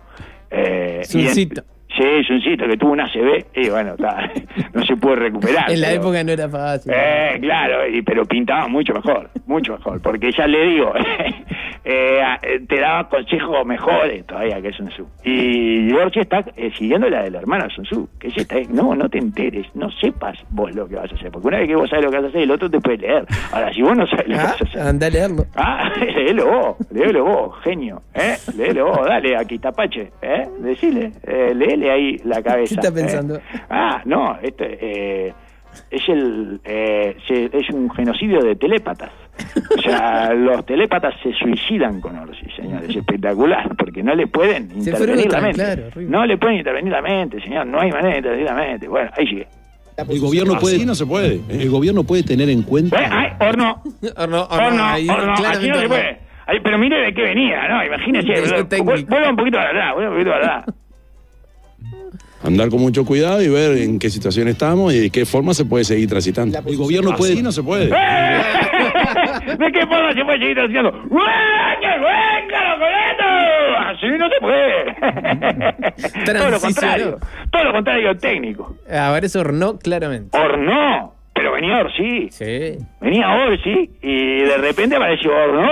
Eh, Suncito. Sí, Suncito, que tuvo una A C V y bueno, ta, no se puede recuperar. En la pero, época no era fácil. Eh, claro, y, pero pintaba mucho mejor, mucho mejor, porque ya le digo, eh, te daba consejos mejores todavía que Sun Tzu. Y Orsi está eh, siguiendo la del hermano Sun Tzu, que ella está, no, no te enteres, no sepas vos lo que vas a hacer, porque una vez que vos sabes lo que vas a hacer, el otro te puede leer. Ahora, si vos no sabes lo que Ah, vas a hacer... anda a leerlo. Ah, léelo vos, léelo vos, genio, ¿eh? Léelo vos, dale, a Quitapache, ¿eh? Decile, eh, léele ahí la cabeza. ¿Qué está pensando? ¿eh? Ah, no, este eh, es el eh, se, es un genocidio de telépatas. O sea, los telépatas se suicidan con Orsi, señores, espectacular, porque no le pueden Se intervenir la frotan, mente. claro, horrible. No le pueden intervenir la mente, señor, no hay manera de intervenir la mente. Bueno, ahí sigue. El gobierno puede, Así no se puede. ¿eh? el gobierno puede tener en cuenta. ¿Eh? Ay, horno. Horno, horno, Horno, ahí, horno, aquí claramente no se horno. puede. Ay, pero mire de qué venía, ¿no? Imagínese. Eso es vu- técnico. Vuelva un poquito para atrás, vuelva un poquito para atrás. Andar con mucho cuidado y ver en qué situación estamos y de qué forma se puede seguir transitando. El gobierno puede, Así no se puede. ¿De qué forma se puede seguir haciendo? ¡Venga, venga, Locoleto! Así no se puede. Todo lo contrario. Todo lo contrario técnico. Ahora es horno, claramente. Horno. Pero venía Orsi. Sí. Venía Orsi y de repente apareció Horno.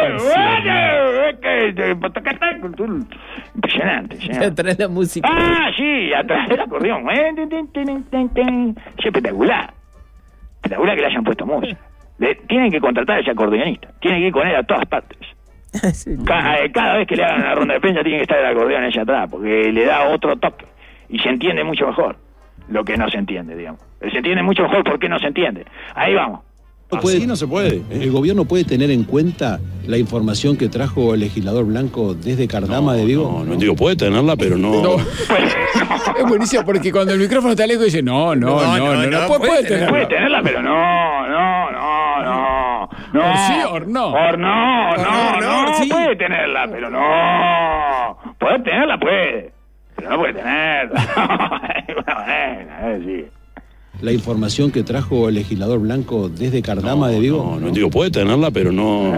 Impresionante, señor. Atrás la música. Ah, sí, atrás del acordeón. Eh, tin, tin, tin, tin, tin. Sí, espectacular. Espectacular que le hayan puesto música. Le, tienen que contratar a ese acordeonista. Tienen que ir con él a todas partes. Sí. Cada, eh, cada vez que le hagan una ronda de prensa tiene que estar el acordeón allá atrás, porque le da otro toque. Y se entiende mucho mejor lo que no se entiende, digamos. Se entiende mucho mejor porque no se entiende. Ahí vamos. puede- Así no se puede. ¿eh? el gobierno puede tener en cuenta la información que trajo el legislador Blanco desde Cardama de Vigo. No, no digo, puede tenerla, pero no. No. Pues, Es buenísimo porque cuando el micrófono está lejos dice, no, no, no, no, no, no, puede, puede tenerlo. puede tenerla, pero no, no, no, no. No. Or sí, or no. Or no, Or no, no, no, sí. puede tenerla, pero no. Poder tenerla puede, pero no puede tenerla. Bueno, eh, sí. La información que trajo el legislador Blanco desde Cardama de Vigo. No, no digo, puede tenerla, pero no.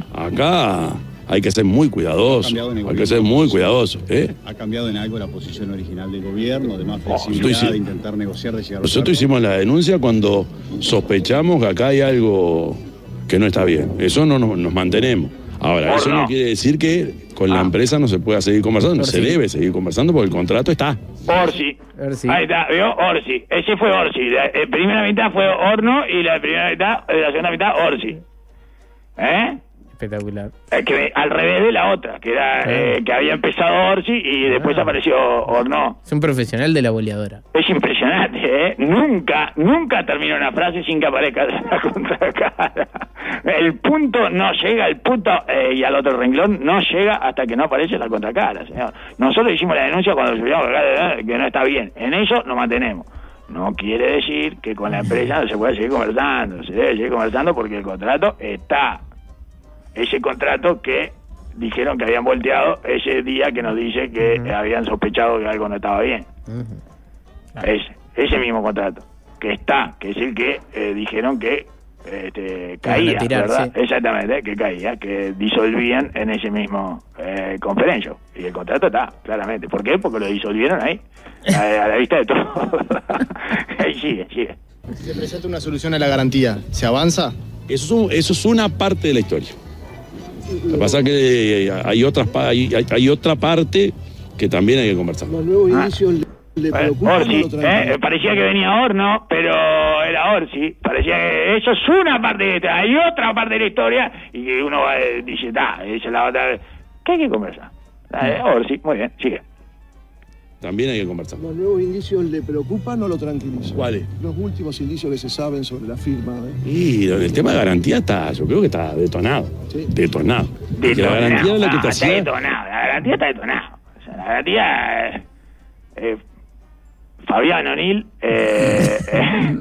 Acá hay que ser muy cuidadoso. cambiado en el Hay que gobierno. ser muy cuidadoso. ¿eh? ¿Ha cambiado en algo la posición original del gobierno, de más Oh, flexibilidad, estoy- de intentar negociar, de llegar a Nosotros hicimos la denuncia cuando sospechamos que acá hay algo que no está bien. Eso no nos, nos mantenemos. Ahora, Por eso no no. quiere decir que con la Ah. empresa no se pueda seguir conversando. Por Se sí. debe seguir conversando porque el contrato está. Orsi. Orsi. Ahí está, ¿vio? Orsi. Ese fue Orsi. La eh, primera mitad fue Horno y la primera mitad, eh, la segunda mitad, Orsi. ¿Eh? Espectacular. Eh, que al revés de la otra, que era eh, que había empezado Orsi y después Ah. apareció Horno. Es un profesional de la boleadora. Es impresionante, ¿eh? Nunca, nunca termina una frase sin que aparezca la contracara. El punto no llega, el punto eh, y al otro renglón no llega hasta que no aparece la contracara, señor. Nosotros hicimos la denuncia cuando subimos acá, que no está bien. En eso nos mantenemos. No quiere decir que con la empresa no se puede seguir conversando. Se debe seguir conversando porque el contrato está. Ese contrato que dijeron que habían volteado ese día que nos dice que Ujú. habían sospechado que algo no estaba bien. Ujú. Ese, ese mismo contrato, que está, que es el que eh, dijeron que este, caía, tirar, ¿verdad? sí. Exactamente, que caía, que disolvían en ese mismo eh, conferencio. Y el contrato está, claramente. ¿Por qué? Porque lo disolvieron ahí, a, a la vista de todo. Ahí sigue, sigue. Se presenta una solución a la garantía. ¿Se avanza? Eso es, un- eso es una parte de la historia. Lo que pasa es que eh, hay, otras, pa- hay, hay- hay otra parte que también hay que conversar. Los nuevos Ah. inicios le, le Eh, preocupan Orsi, o lo tranquilizan? eh, parecía que venía Horno, pero era Orsi. Parecía que eso es una parte de la historia. Hay otra parte de la historia y que uno va, eh, dice, da, esa es la otra. ¿Qué hay que conversar? Eh, Orsi, muy bien, sigue. También hay que conversar. ¿Los nuevos indicios le preocupan o lo tranquilizan? ¿Cuáles? Los últimos indicios que se saben sobre la firma. ¿eh? Y el tema de garantía está, yo creo que está detonado. Sí. Detonado. Porque la Detonado. garantía es la que Ah, te está hacía. detonado. La garantía está detonada. O sea, la garantía. Eh, eh, Fabián O'Neill, eh, eh,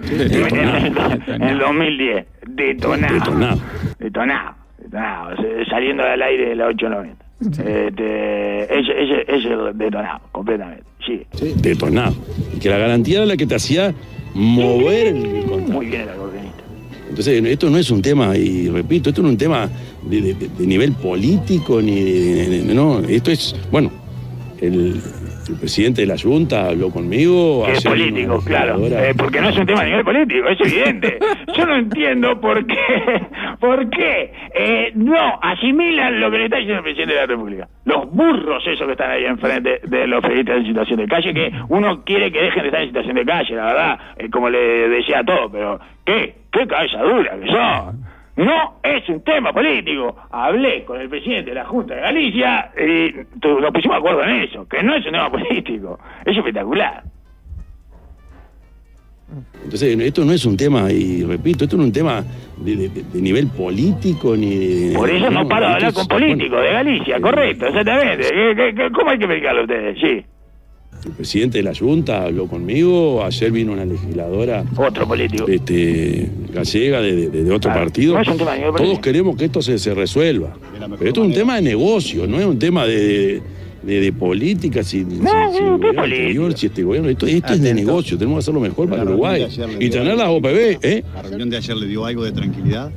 en, en el dos mil diez, detonado. Detonado. Detonado. Detonado. O sea, saliendo del aire de la ocho noventa. Este, ese, ese, ese es detonado, completamente. Sí. Detonado. Y que la garantía era la que te hacía mover el contrato. Muy bien el acordeonista. Entonces, esto no es un tema, y repito, esto no es un tema de, de- de nivel político, ni de, de- de- no, esto es, bueno, el, el presidente de la Junta habló conmigo. Es político, claro. Eh, porque no es un tema a nivel político, es evidente. Yo no entiendo por qué. ¿Por qué? Eh, no asimilan lo que le está diciendo el presidente de la República. Los burros esos que están ahí enfrente de los periodistas en situación de calle, que uno quiere que dejen de estar en situación de calle, la verdad, eh, como le decía a todo, pero ¿qué? ¿Qué cabeza dura que son? No es un tema político. Hablé con el presidente de la Junta de Galicia y nos pusimos de acuerdo en eso, que no es un tema político. Es espectacular. Entonces, esto no es un tema, y repito, esto no es un tema de, de, de nivel político ni de... Por eso no, no paro de hablar es, con políticos bueno, de Galicia, correcto, exactamente. ¿Qué, qué, ¿Cómo hay que explicarlo a ustedes? Sí. El presidente de la Junta habló conmigo, ayer vino una legisladora... Otro político. Este, gallega de, de, de otro ah, partido. No es un tema de nivel Todos político. queremos que esto se, se resuelva. Pero esto es un tema de negocio, no es un tema de... de De, de política, si, no, si, no, si el gobierno anterior, si este gobierno, esto, esto es de negocio, tenemos que hacerlo mejor para Uruguay y tener las O P B, ¿eh? ¿La reunión de ayer le dio algo de tranquilidad?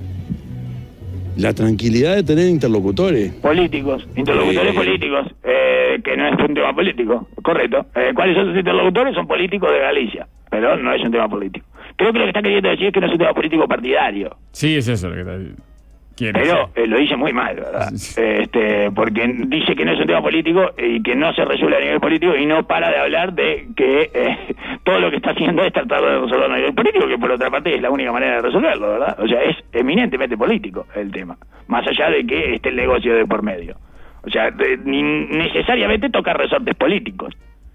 La tranquilidad de tener interlocutores. Políticos, interlocutores eh, políticos, eh, que no es un tema político, correcto. Eh, ¿Cuáles son los interlocutores? Son políticos de Galicia, pero no es un tema político. Creo que lo que está queriendo decir es que no es un tema político partidario. Sí, es eso lo que está diciendo. Pero eh, lo dice muy mal, ¿verdad? Este, porque dice que no es un tema político y que no se resuelve a nivel político y no para de hablar de que eh, todo lo que está haciendo es tratar de resolverlo a nivel político, que por otra parte es la única manera de resolverlo, ¿verdad? O sea, es eminentemente político el tema, más allá de que esté el negocio de por medio. O sea, de, ni necesariamente toca resortes políticos.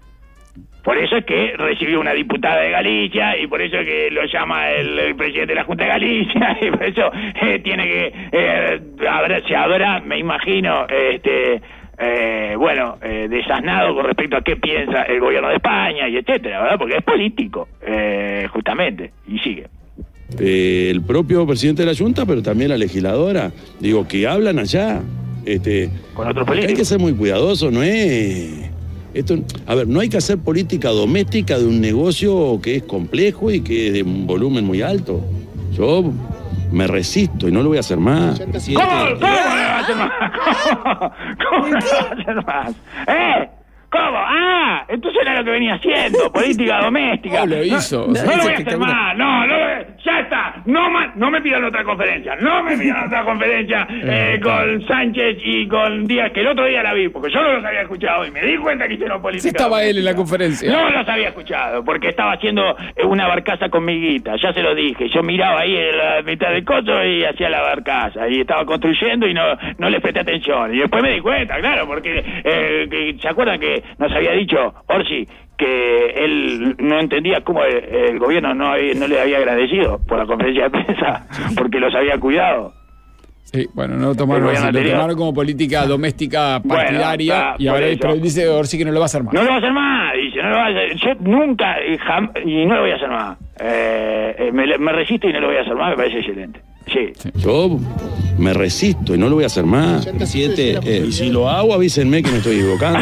Por eso es que recibió una diputada de Galicia y por eso es que lo llama el, el presidente de la Junta de Galicia y por eso eh, tiene que eh, habrá, se habrá, me imagino, este eh, bueno, eh, desasnado con respecto a qué piensa el gobierno de España y etcétera, ¿verdad? Porque es político, eh, justamente, y sigue. Eh, el propio presidente de la Junta, pero también la legisladora, digo, que hablan allá. Este, con otros políticos. Hay que ser muy cuidadoso, no es... Esto, a ver, no hay que hacer política doméstica de un negocio que es complejo y que es de un volumen muy alto. Yo me resisto y no lo voy a hacer más. ¿Cómo? ¿Cómo no lo va a hacer más? ¿Cómo? ¿Cómo no lo va a hacer más? ¿Eh? ¿Cómo? Ah, entonces era lo que venía haciendo, política doméstica. No lo hizo. No, no, no lo voy a hacer más, no, no, ya está. No, ma, no me pidan otra conferencia, no me pidan otra conferencia eh, con Sánchez y con Díaz, que el otro día la vi, porque yo no los había escuchado y me di cuenta que hicieron política. Sí estaba doméstica. Él en la conferencia. No los había escuchado, porque estaba haciendo una barcaza con mi guita, ya se lo dije. Yo miraba ahí en la mitad del coso y hacía la barcaza, y estaba construyendo y no, no le presté atención. Y después me di cuenta, claro, porque eh, que, ¿se acuerdan que nos había dicho Orsi que él no entendía cómo el, el gobierno no, había, no le había agradecido por la conferencia de prensa porque los había cuidado? Sí, bueno, no lo tomaron así, lo tomaron como política doméstica partidaria, bueno, y ahora pero dice Orsi que no lo va a hacer más. No lo va a hacer más, dice, no lo va a hacer. Yo nunca, y, jam, y no lo voy a hacer más. Eh, me, me resisto y no lo voy a hacer más, me parece excelente. Sí. Sí. Yo me resisto y no lo voy a hacer más. Presidente, eh, y si lo hago, avísenme que me estoy equivocando.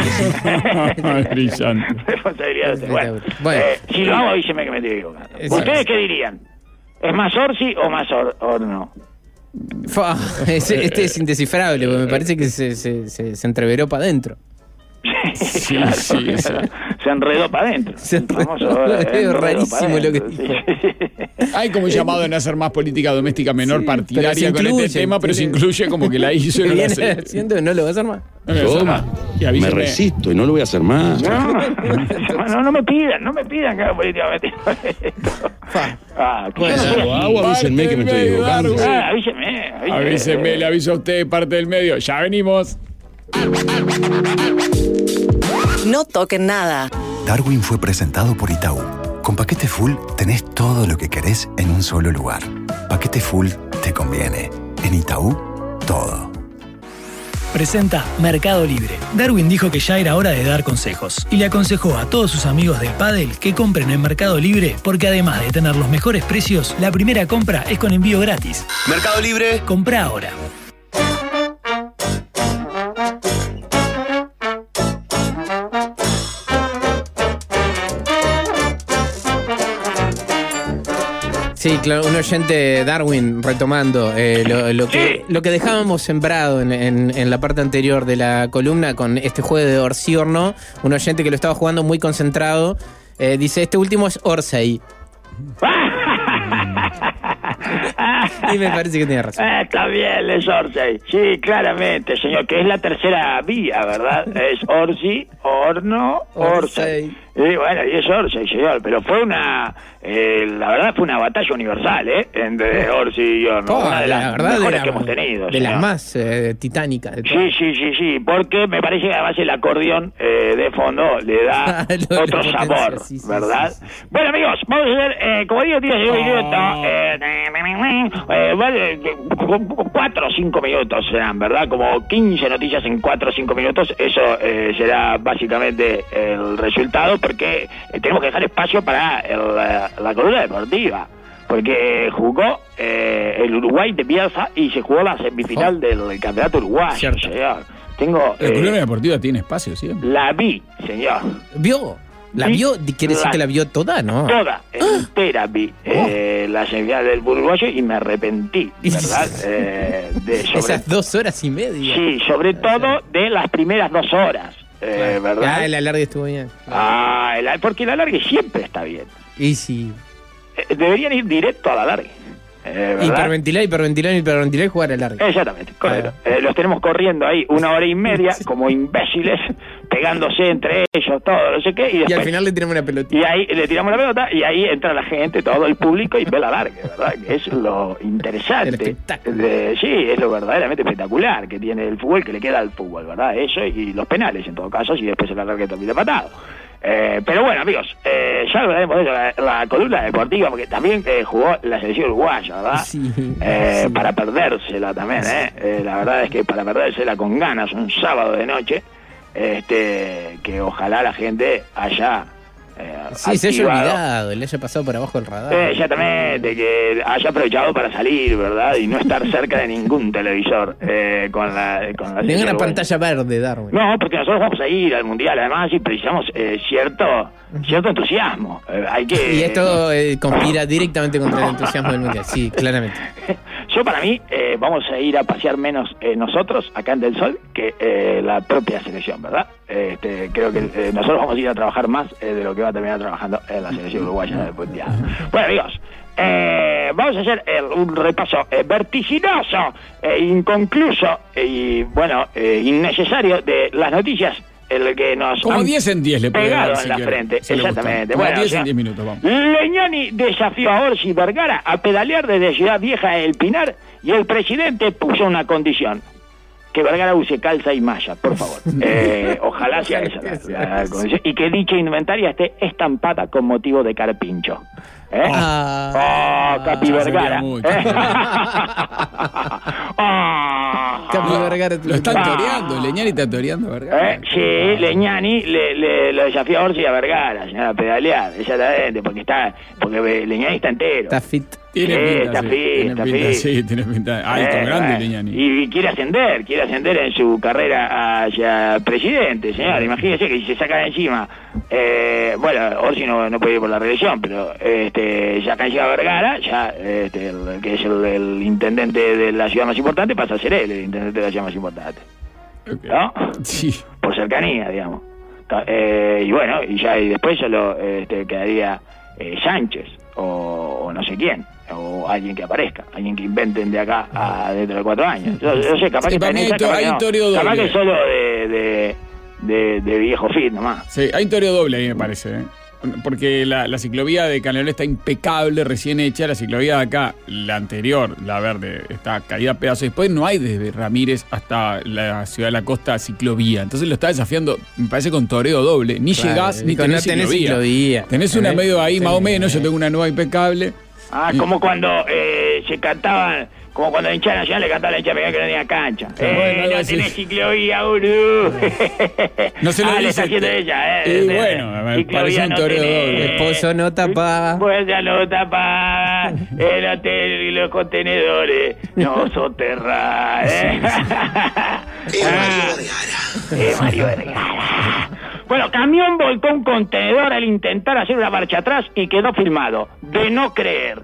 Brillante. Responsabilidad de bueno, bueno. Eh, si lo hago, avísenme que me estoy equivocando. ¿Ustedes qué dirían? ¿Es más Orsi o más or, or no? Fua, este, este es indescifrable, porque me parece que se, se, se, se entreveró para adentro. Sí, claro, sí, sí. Se enredó para adentro. Se enredó, es rarísimo lo que dijo. Sí. Hay como un llamado a no hacer más política doméstica menor sí, partidaria con este tema, pero se incluye como que la hizo y no la hace. Siento que no lo va a hacer más. Toma, me resisto y no lo voy a hacer más. No, no, no me pidan, no me pidan que haga política doméstica. Ah, bueno, si lo hago, avísenme que me estoy equivocando. Ah, avísenme, avísenme. Avísenme, le aviso a usted, parte del medio. Ya venimos. No toquen nada. Darwin fue presentado por Itaú. Con Paquete Full tenés todo lo que querés en un solo lugar. Paquete Full te conviene. En Itaú, todo. Presenta Mercado Libre. Darwin dijo que ya era hora de dar consejos y le aconsejó a todos sus amigos del pádel que compren en Mercado Libre porque además de tener los mejores precios, la primera compra es con envío gratis. Mercado Libre. Comprá ahora. Sí, claro, un oyente, Darwin, retomando eh, lo, lo, que, lo que dejábamos sembrado en, en, en la parte anterior de la columna con este juego de Orsi-Horno, un oyente que lo estaba jugando muy concentrado, eh, dice, este último es Orsay. Y me parece que tiene razón. Eh, está bien, es Orsay. Sí, claramente, señor, que es la tercera vía, ¿verdad? Es Orsi, Horno, Orsay. Y bueno, y es Orsay, señor, pero fue una, eh, la verdad fue una batalla universal, ¿eh? Entre Orsi y Horno, oh, una de las verdad, mejores de la, que hemos tenido. De señor. las más eh, titánicas de todas. Sí, sí, sí, sí, porque me parece que además el acordeón eh, de fondo le da Lo, otro potencia, sabor, sí, sí, ¿verdad? Sí, sí. Bueno, amigos, vamos a hacer, eh, como digo, tío, señor Minuto, eh, eh, vale, cuatro o cinco minutos serán, ¿verdad? Como quince noticias en cuatro o cinco minutos, eso eh, será básicamente el resultado, porque eh, tenemos que dejar espacio para el, la, la columna deportiva. Porque jugó eh, el Uruguay de Bielsa y se jugó la semifinal oh. del, del campeonato uruguayo, señor. Tengo, la eh, columna deportiva tiene espacio siempre. La vi, señor. ¿Vio? ¿La sí, vio? ¿Quiere decir la, que la vio toda, no? Toda, entera vi eh, oh. la semifinal del uruguayo y me arrepentí, ¿verdad? eh, de sobre, Esas dos horas y media. Sí, sobre todo de las primeras dos horas, eh, claro. ¿verdad? Ah, el alargue estuvo bien. Ah, el, porque el alargue siempre está bien. Y sí. Deberían ir directo a la larga. Eh, hiperventilar, hiperventilar, hiperventilar y jugar al largo. Exactamente, correcto. Ah. Eh, los tenemos corriendo ahí una hora y media como imbéciles, pegándose entre ellos, todo, no sé qué. Y, después, y al final le tiramos una pelota. Y ahí le tiramos la pelota y ahí entra la gente, todo el público y ve la larga, ¿verdad? Que es lo interesante. De, sí, es lo verdaderamente espectacular que tiene el fútbol, que le queda al fútbol, ¿verdad? Eso y los penales en todo caso, y después el alargue termina patado. Eh, pero bueno, amigos, eh, ya hablaremos de eso, la, la columna deportiva, porque también eh, jugó la selección uruguaya, ¿verdad? Sí, eh, sí. Para perdérsela también, ¿eh? eh La verdad es que para perdérsela con ganas un sábado de noche, este que ojalá la gente haya... Eh, sí, se haya olvidado, le haya pasado por abajo el radar. Eh, exactamente, que haya aprovechado para salir, ¿verdad? Y no estar cerca de ningún televisor eh, con la con la Tenga una pantalla verde, Darwin. No, porque nosotros vamos a ir al Mundial, además, y precisamos eh, cierto cierto entusiasmo. Eh, hay que Y esto eh, conspira directamente contra el entusiasmo del Mundial, sí, claramente. Yo para mí, eh, vamos a ir a pasear menos eh, nosotros, acá en Del Sol, que eh, la propia selección, ¿verdad? Este, creo que eh, nosotros vamos a ir a trabajar más eh, de lo que va a terminar trabajando en la selección uruguaya del Mundial. Bueno, amigos, eh, vamos a hacer eh, un repaso eh, vertiginoso, eh, inconcluso eh, y, bueno, eh, innecesario de las noticias el que nos como diez en diez le pegado dar, en si la quiere, frente, si exactamente. Como bueno, diez o sea, en diez minutos, vamos. Leñani desafió a Orsi Vergara a pedalear desde Ciudad Vieja a El Pinar y el presidente puso una condición: que Vergara use calza y malla, por favor. Eh, ojalá sea esa la, la condición. Y que dicha indumentaria esté estampada con motivo de carpincho. ¿Eh? Ah, oh, Capi Vergara. ¿Eh? oh, Capi Vergara. Lo están ah. toreando, Leñani está toreando a Vergara. ¿Eh? Sí, Leñani le, le, lo desafía a Orsi y a Vergara, señora, a pedalear, exactamente, porque está, porque Leñani está entero. Está fit. Tiene sí, pinta, está sí, fit, tiene está pinta, fit. sí, tiene pinta. Alto, eh, grande bueno, Leñani. Y, y quiere ascender, quiere ascender en su carrera hacia presidente, señora. Imagínese que si se saca de encima, eh, bueno, Orsi no, no puede ir por la reelección, pero este, saca encima a Vergara, ya, este, el, que es el, el intendente de la ciudad más importante, pasa a ser él el intendente de la ciudad más importante. Okay. ¿No? Sí. Por cercanía, digamos. Eh, y bueno, y ya y después solo este, quedaría eh, Sánchez o, o no sé quién, o alguien que aparezca, alguien que inventen de acá a dentro de cuatro años. Yo, yo sé, capaz sí, que para mí esa, hay, to, capaz hay que un no. toreo Capaz doble. que solo de, de, de, de viejo fit nomás. Sí, hay un toreo doble ahí, me parece, ¿eh? Porque la, la ciclovía de Canelón está impecable, recién hecha. La ciclovía de acá, la anterior, la verde, está caída a pedazos. Después no hay desde Ramírez hasta la ciudad de la costa ciclovía. Entonces lo está desafiando, me parece, con toreo doble. Ni claro, llegás ni tenés, no tenés ciclovía. ciclovía. Tenés una medio ahí, más o menos. Yo tengo una nueva impecable. Ah, como cuando eh, se cantaban, como cuando la hinchada nacional le cantaba a la hinchada mexicana que no tenía cancha. Sí, eh, bueno, no tenés ciclovía, Uru. No se lo ah, dice. Le está haciendo ella, eh. Y de, bueno, me parece un toreo no doble. El pozo no tapa. Pues ya no tapa. El hotel y los contenedores no soterra, eh. Es Mario Vergara. Es Mario Vergara. Bueno, camión volcó un contenedor al intentar hacer una marcha atrás y quedó filmado. De no creer.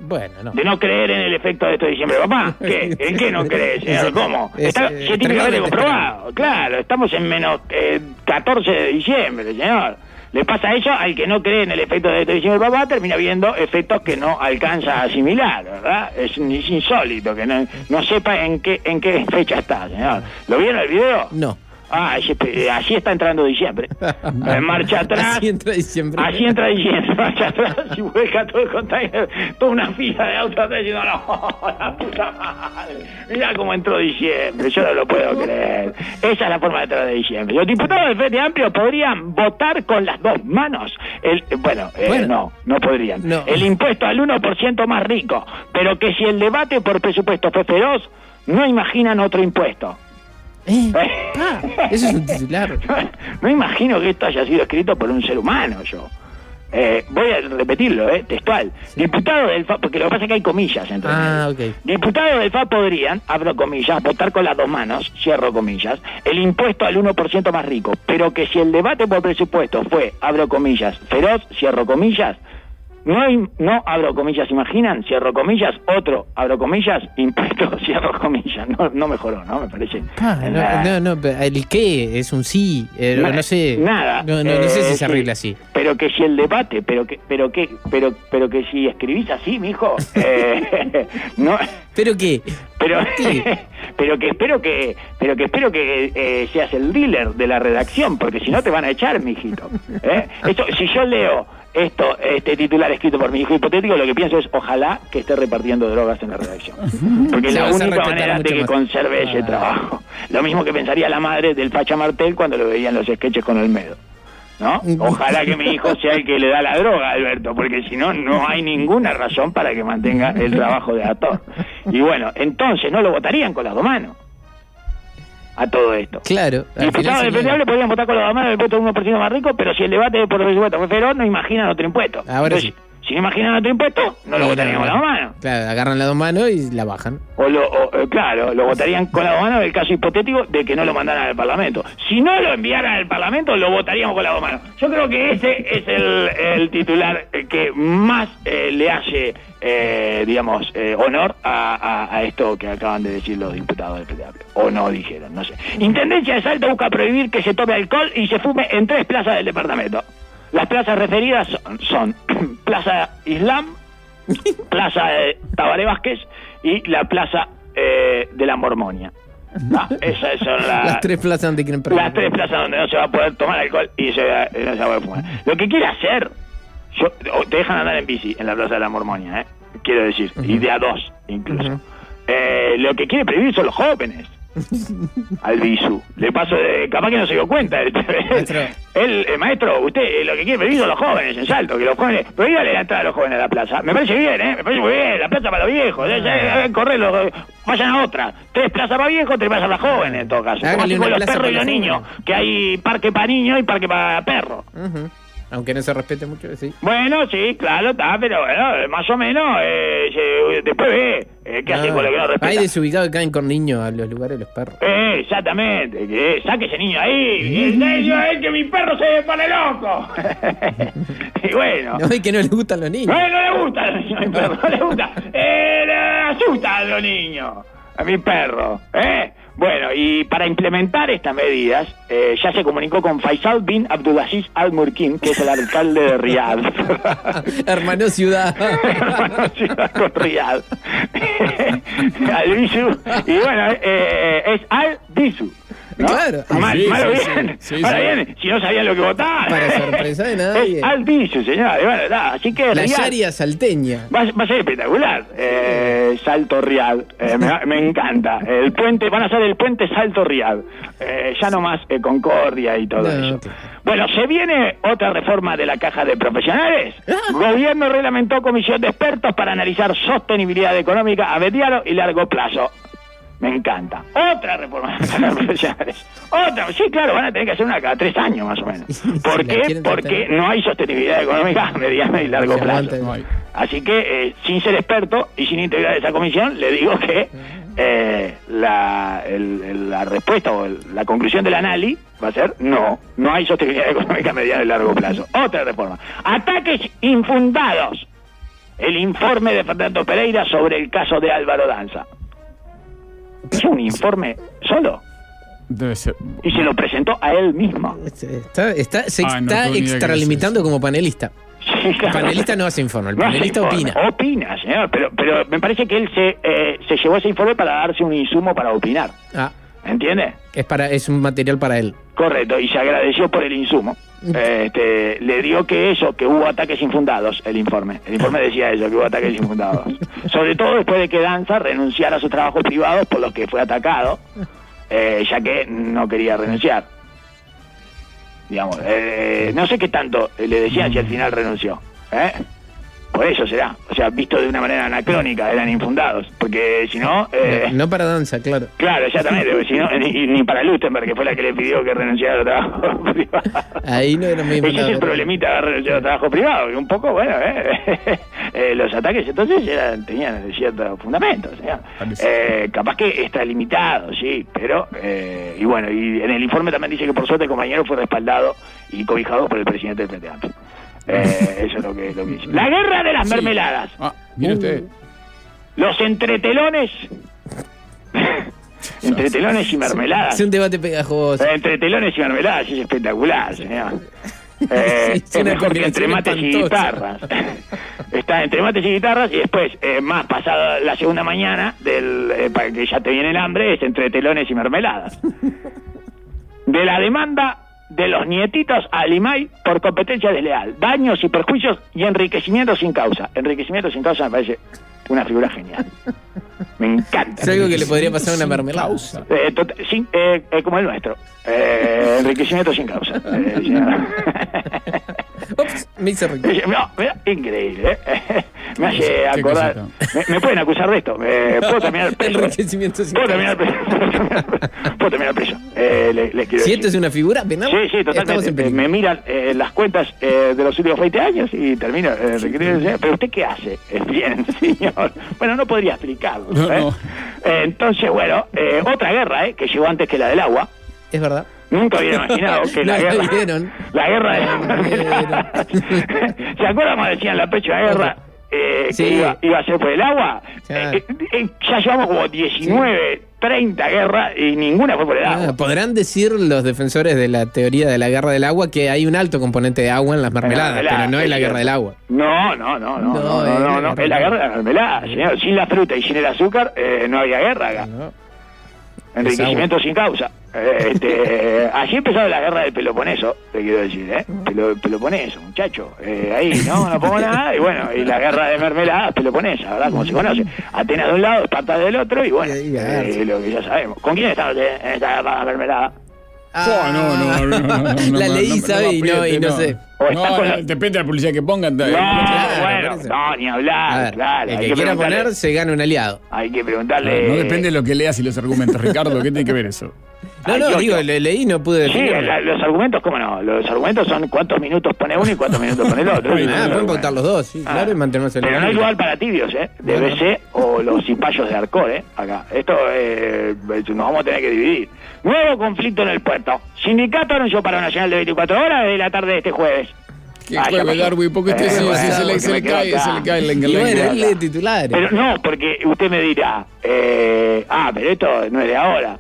Bueno, no. De no creer en el efecto de esto de diciembre. Papá, ¿qué? ¿En qué no crees, señor? ¿Cómo? Es, Está eh, científicamente comprobado. Claro, estamos en menos eh, catorce de diciembre, señor. Le pasa eso al que no cree en el efecto de esto de diciembre, papá, termina viendo efectos que no alcanza a asimilar, ¿verdad? Es, es insólito que no, no sepa en qué en qué fecha está, señor. ¿Lo vieron el video? No. Ah, así, así está entrando diciembre. En marcha atrás. Así entra diciembre. Así entra diciembre, marcha atrás y vuelca todo el container, toda una fila de autos atrás diciendo, no, la puta madre. Mirá cómo entró diciembre, yo no lo puedo creer. Esa es la forma de entrar de diciembre. Los diputados del Frente Amplio podrían votar con las dos manos. El, bueno, eh, bueno, no, no podrían. No. El impuesto al uno por ciento más rico. Pero que si el debate por presupuesto fue feroz, no imaginan otro impuesto. Eh, pa, eso es un titular. No imagino que esto haya sido escrito por un ser humano, yo. Eh, voy a repetirlo, eh, textual. Sí. Diputados del F A, porque lo que pasa es que hay comillas entre Ah, medio. ok. Diputados del F A podrían, abro comillas, votar con las dos manos, cierro comillas, el impuesto al uno por ciento más rico, pero que si el debate por presupuesto fue, abro comillas, feroz, cierro comillas, no hay, no, abro comillas, imaginan, cierro comillas, otro, abro comillas, impuesto, cierro comillas, no, no mejoró, ¿no? Me parece. Ah, no, no, no, el qué es un sí, eh, no, no sé. Nada. No, no, no eh, sé si se sí, arregla así. Pero que si el debate, pero que, pero que, pero, pero que si escribís así, mijo, eh, no. ¿Pero qué? Pero, pero que espero que, pero que espero que eh, seas el dealer de la redacción, porque si no te van a echar, mijito. ¿Eh? Esto, si yo leo esto, este titular escrito por mi hijo hipotético, lo que pienso es ojalá que esté repartiendo drogas en la redacción, porque es la única manera de que más. conserve ese ah. trabajo. Lo mismo que pensaría la madre del Pacha Martel cuando lo veía en los sketches con Olmedo, ¿no? Ojalá que mi hijo sea el que le da la droga, Alberto, porque si no, no hay ninguna razón para que mantenga el trabajo de actor. Y bueno, entonces no lo votarían con las dos manos a todo esto. Claro. Diputados del Frente Amplio podrían votar con las dos manos el impuesto del uno por ciento más rico, pero si el debate por presupuesto fue feroz, no imaginan otro impuesto. Ahora Entonces, sí. Si no imaginan otro impuesto, no lo votarían con las dos manos. Claro, agarran las dos manos y la bajan. O, lo, o eh, claro, lo votarían con las dos manos en el caso hipotético de que no lo mandaran al Parlamento. Si no lo enviaran al Parlamento, lo votaríamos con las dos manos. Yo creo que ese es el, el titular que más eh, le hace, eh, digamos, eh, honor a, a, a esto que acaban de decir los diputados del P T A. O no dijeron, no sé. Intendencia de Salta busca prohibir que se tome alcohol y se fume en tres plazas del departamento. Las plazas referidas son, son Plaza Islam, Plaza de Tabaré Vázquez y la Plaza eh, de la Mormonia. ¿No? Esas son la, las tres plazas donde quieren prohibir. Las tres plazas donde no se va a poder tomar alcohol y se, no se va a poder fumar. Lo que quiere hacer, yo, te dejan andar en bici en la Plaza de la Mormonia, ¿eh? Quiero decir, uh-huh. y de a dos incluso. Uh-huh. Eh, lo que quiere prohibir son los jóvenes. Al Bisu. Le paso de... Capaz que no se dio cuenta. Maestro. El, el maestro, usted eh, lo que quiere prohibir son los jóvenes en Salto. Que los jóvenes... Prohíbale la entrada a los jóvenes a la plaza. Me parece bien, ¿eh? Me parece muy bien. La plaza para los viejos. Eh, correrlo. Vayan a otra. Tres plazas para viejos, tres plazas para jóvenes en todo caso. Como así con los perros y los niños. Que hay parque para niños y parque para perros. Uh-huh. Aunque no se respete mucho, sí. Bueno, sí, claro, está, pero bueno, más o menos, eh, se, después ve eh, qué no, hace con lo que no respeta. Hay desubicados que caen con niños a los lugares de los perros. Eh, exactamente, que saque ese niño ahí, es es que mi perro se pone loco. Y bueno. No, es que no le gustan los niños. No, no le gustan los niños a mi perro, no le gusta. Eh, le asusta a los niños, a mi perro, ¿eh? Bueno, y para implementar estas medidas, eh, ya se comunicó con Faisal bin Abdulaziz Al Murkin, que es el alcalde de Riyadh. Hermano ciudad. Hermano ciudad con Riyadh. Al Bisu. Y bueno, eh, es Al Bisu. ¿No? Claro. Mal, sí, malo sí, bien. Sí, sí, Ahora sí. bien, si no sabían lo que votaban. Para sorpresa de nadie. Es Al Bisu, señor. Y bueno, nada, así que la Riyadh Sharia salteña. Va, va a ser espectacular. Eh, Salto Riyadh. Eh, me, me encanta. El puente, van a hacer el puente Salto Riyadh. Eh, ya no más eh, Concordia y todo no, eso. Okay. Bueno, se viene otra reforma de la Caja de Profesionales. Gobierno reglamentó comisión de expertos para analizar sostenibilidad económica a mediano y largo plazo. Me encanta. Otra reforma de las profesionales. Otra. Sí, claro, van a tener que hacer una cada tres años más o menos. ¿Por qué? Porque no hay sostenibilidad económica a mediano y largo plazo. Así que, eh, sin ser experto y sin integrar esa comisión, le digo que eh, la, el, el, la respuesta o el, la conclusión del análisis va a ser no, no hay sostenibilidad económica a mediano y largo plazo. Otra reforma. Ataques infundados el informe de Fernando Pereira sobre el caso de Álvaro Danza. Es un informe solo. Debe ser. Y se lo presentó a él mismo. Está, está, se Ah, no está tengo ni idea extralimitando qué es como panelista. Sí, claro. El panelista no hace informe, el No hace panelista informe, opina. Opina, señor, pero, pero me parece que él se, eh, se llevó ese informe para darse un insumo para opinar. Ah, ¿Entiende? es para es un material para él. Correcto, y se agradeció por el insumo. Este, le dio que eso, que hubo ataques infundados, el informe. El informe decía eso, que hubo ataques infundados. Sobre todo después de que Danza renunciara a sus trabajos privados por los que fue atacado, eh, ya que no quería renunciar. Digamos, eh, no sé qué tanto le decían si al final renunció. ¿Eh? Por eso será. O sea, visto de una manera anacrónica, eran infundados. Porque si no... Eh, No para Danza, claro. Claro, exactamente. Porque si no, ni, ni para Lustenberg, que fue la que le pidió que renunciara a trabajo privado. Ahí no era muy Ese es el infundado. problemita de haber renunciado a trabajo privado, que un poco, bueno, eh, eh, los ataques entonces eran, tenían ciertos fundamentos. ¿Sí? Eh, capaz que está limitado, sí, pero... Eh, y bueno, y en el informe también dice que por suerte el compañero fue respaldado y cobijado por el presidente del Frente Amplio. Eh, eso es lo que, lo que dice. La guerra de las Sí. mermeladas. Ah, mire usted. Los entretelones. Entretelones y mermeladas. Es un debate pegajoso. Entre telones y mermeladas es espectacular, señor. Eh, Sí, es, es una mejor que entre combinación mates y espantosa. guitarras. Está entre mates y guitarras y después, eh, más pasada la segunda mañana, del eh, para que ya te viene el hambre, es entre telones y mermeladas. De la demanda de los nietitos a Limay por competencia desleal, daños y perjuicios y enriquecimiento sin causa. Enriquecimiento sin causa me parece una figura genial. Me encanta. Es algo que le podría pasar a una mermelada. Causa. Eh, tot- sin, eh, eh, como el nuestro. Eh, enriquecimiento sin causa. Eh, señor. Ups, me hice rico. No, mira, increíble. ¿eh? Me hace ¿Qué acordar. Me, me pueden acusar de esto. Me, ¿Puedo terminar preso? Enriquecimiento sin ¿Puedo causa. terminar preso? ¿Puedo terminar preso? Eh, les, les quiero Si decir. esto es una figura penal, Sí, sí, estamos totalmente. en Eh, peligro. Me miran eh, las cuentas eh, de los últimos veinte años y termino. Eh, requiriendo- ¿Pero usted qué hace? Eh, bien, señor. Bueno, no podría explicarlo. No, ¿eh? no. Eh, entonces, bueno, eh, otra guerra, ¿eh? Que llegó antes que la del agua. Es verdad. Nunca hubiera imaginado que la No la guerra... vieron. La guerra de No las la mermeladas. ¿Se acuerdan cuando decían la pecho de guerra? Eh, Sí. que iba, iba a ser por el agua. Claro. Eh, eh, ya llevamos como diecinueve, treinta guerras y ninguna fue por el agua. Ah, podrán decir los defensores de la teoría de la guerra del agua que hay un alto componente de agua en las mermeladas, mermelada, pero no es la es guerra del cierto. agua. No, no, no, no, No, no, no, es no, la no, guerra es la de guerra de la mermelada, señor. Sin la fruta y sin el azúcar eh, no había guerra acá. Enriquecimiento sin causa. Eh, este, así empezó la guerra del Peloponeso, te quiero decir, ¿eh? Pelo- Peloponeso, muchacho. Eh, ahí, no, no pongo nada. Y bueno, y la guerra de mermeladas peloponesa, ¿verdad? Como se conoce. Atenas de un lado, Esparta del otro, y bueno, eh, lo que ya sabemos. ¿Con quién estamos en esta guerra de mermelada? Oh, no, no, no, no, no, no, La no, leí, no me ¿sabe? Y no, y apriete, no sé. O está No, con no, la- depende de la publicidad que pongan. No, claro, bueno, por eso. no, ni A hablar, ver, claro. el hay que quiera preguntarle- poner se gana un aliado. Hay que preguntarle... No depende de lo que leas y los argumentos, Ricardo. ¿Qué tiene que ver eso? No, Ay, no, yo- digo, yo- le leí y no pude Sí, definirlo. la- los argumentos, ¿cómo no? Los argumentos son cuántos minutos pone uno y cuántos minutos pone el otro. Ah, pueden contar los dos, sí, Ah. claro, y mantenerse en Pero no hay el lugar para tibios, ¿eh? De Bueno. B C o los cipayos de Arcor, ¿eh? Acá. Esto eh, nos vamos a tener que dividir. Nuevo conflicto en el puerto. Sindicato anunció paro nacional de veinticuatro horas desde la tarde de este jueves. ¿Qué Ah, ya jueves, pasó. Darwin? Porque usted Eh, sí, sí, bueno, se le, porque se le me quedo cae, acá. se le cae el Y engaño. bueno, él lee titulares. Pero no, porque usted me dirá, eh, ah, pero esto no es de ahora.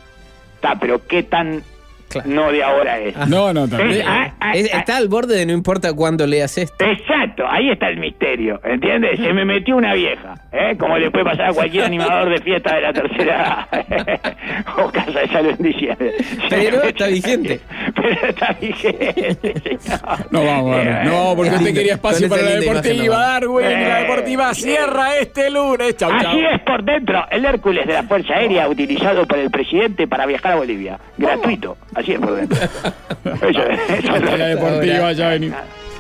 Está, pero ¿qué tan Claro. no de ahora es? No, no, Eh, también. ah, ah, Es- ah, está al borde de no importa cuándo leas esto. Exacto, ahí está el misterio, ¿entiendes? Se me metió una vieja, ¿eh? Como le puede pasar a cualquier animador de fiesta de la tercera edad o casa de salud en diciembre. Se Pero me metió está una vigente. vieja. Pero está vigente, señor. No vamos, Darwin. No, porque usted quería espacio Con para esa la linda imagen deportiva, no va. Darwin. Eh, La deportiva cierra este lunes. Chau, chau. Así es por dentro, el Hércules de la Fuerza Aérea utilizado por el presidente para viajar a Bolivia. Gratuito, así es por dentro. Eso, eso Hasta la deportiva, ya venimos.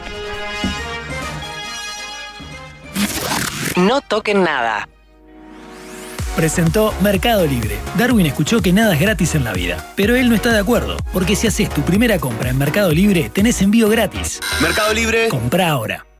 No toquen nada. Presentó Mercado Libre. Darwin escuchó que nada es gratis en la vida, pero él no está de acuerdo, porque si haces tu primera compra en Mercado Libre, tenés envío gratis. Mercado Libre. Comprá ahora.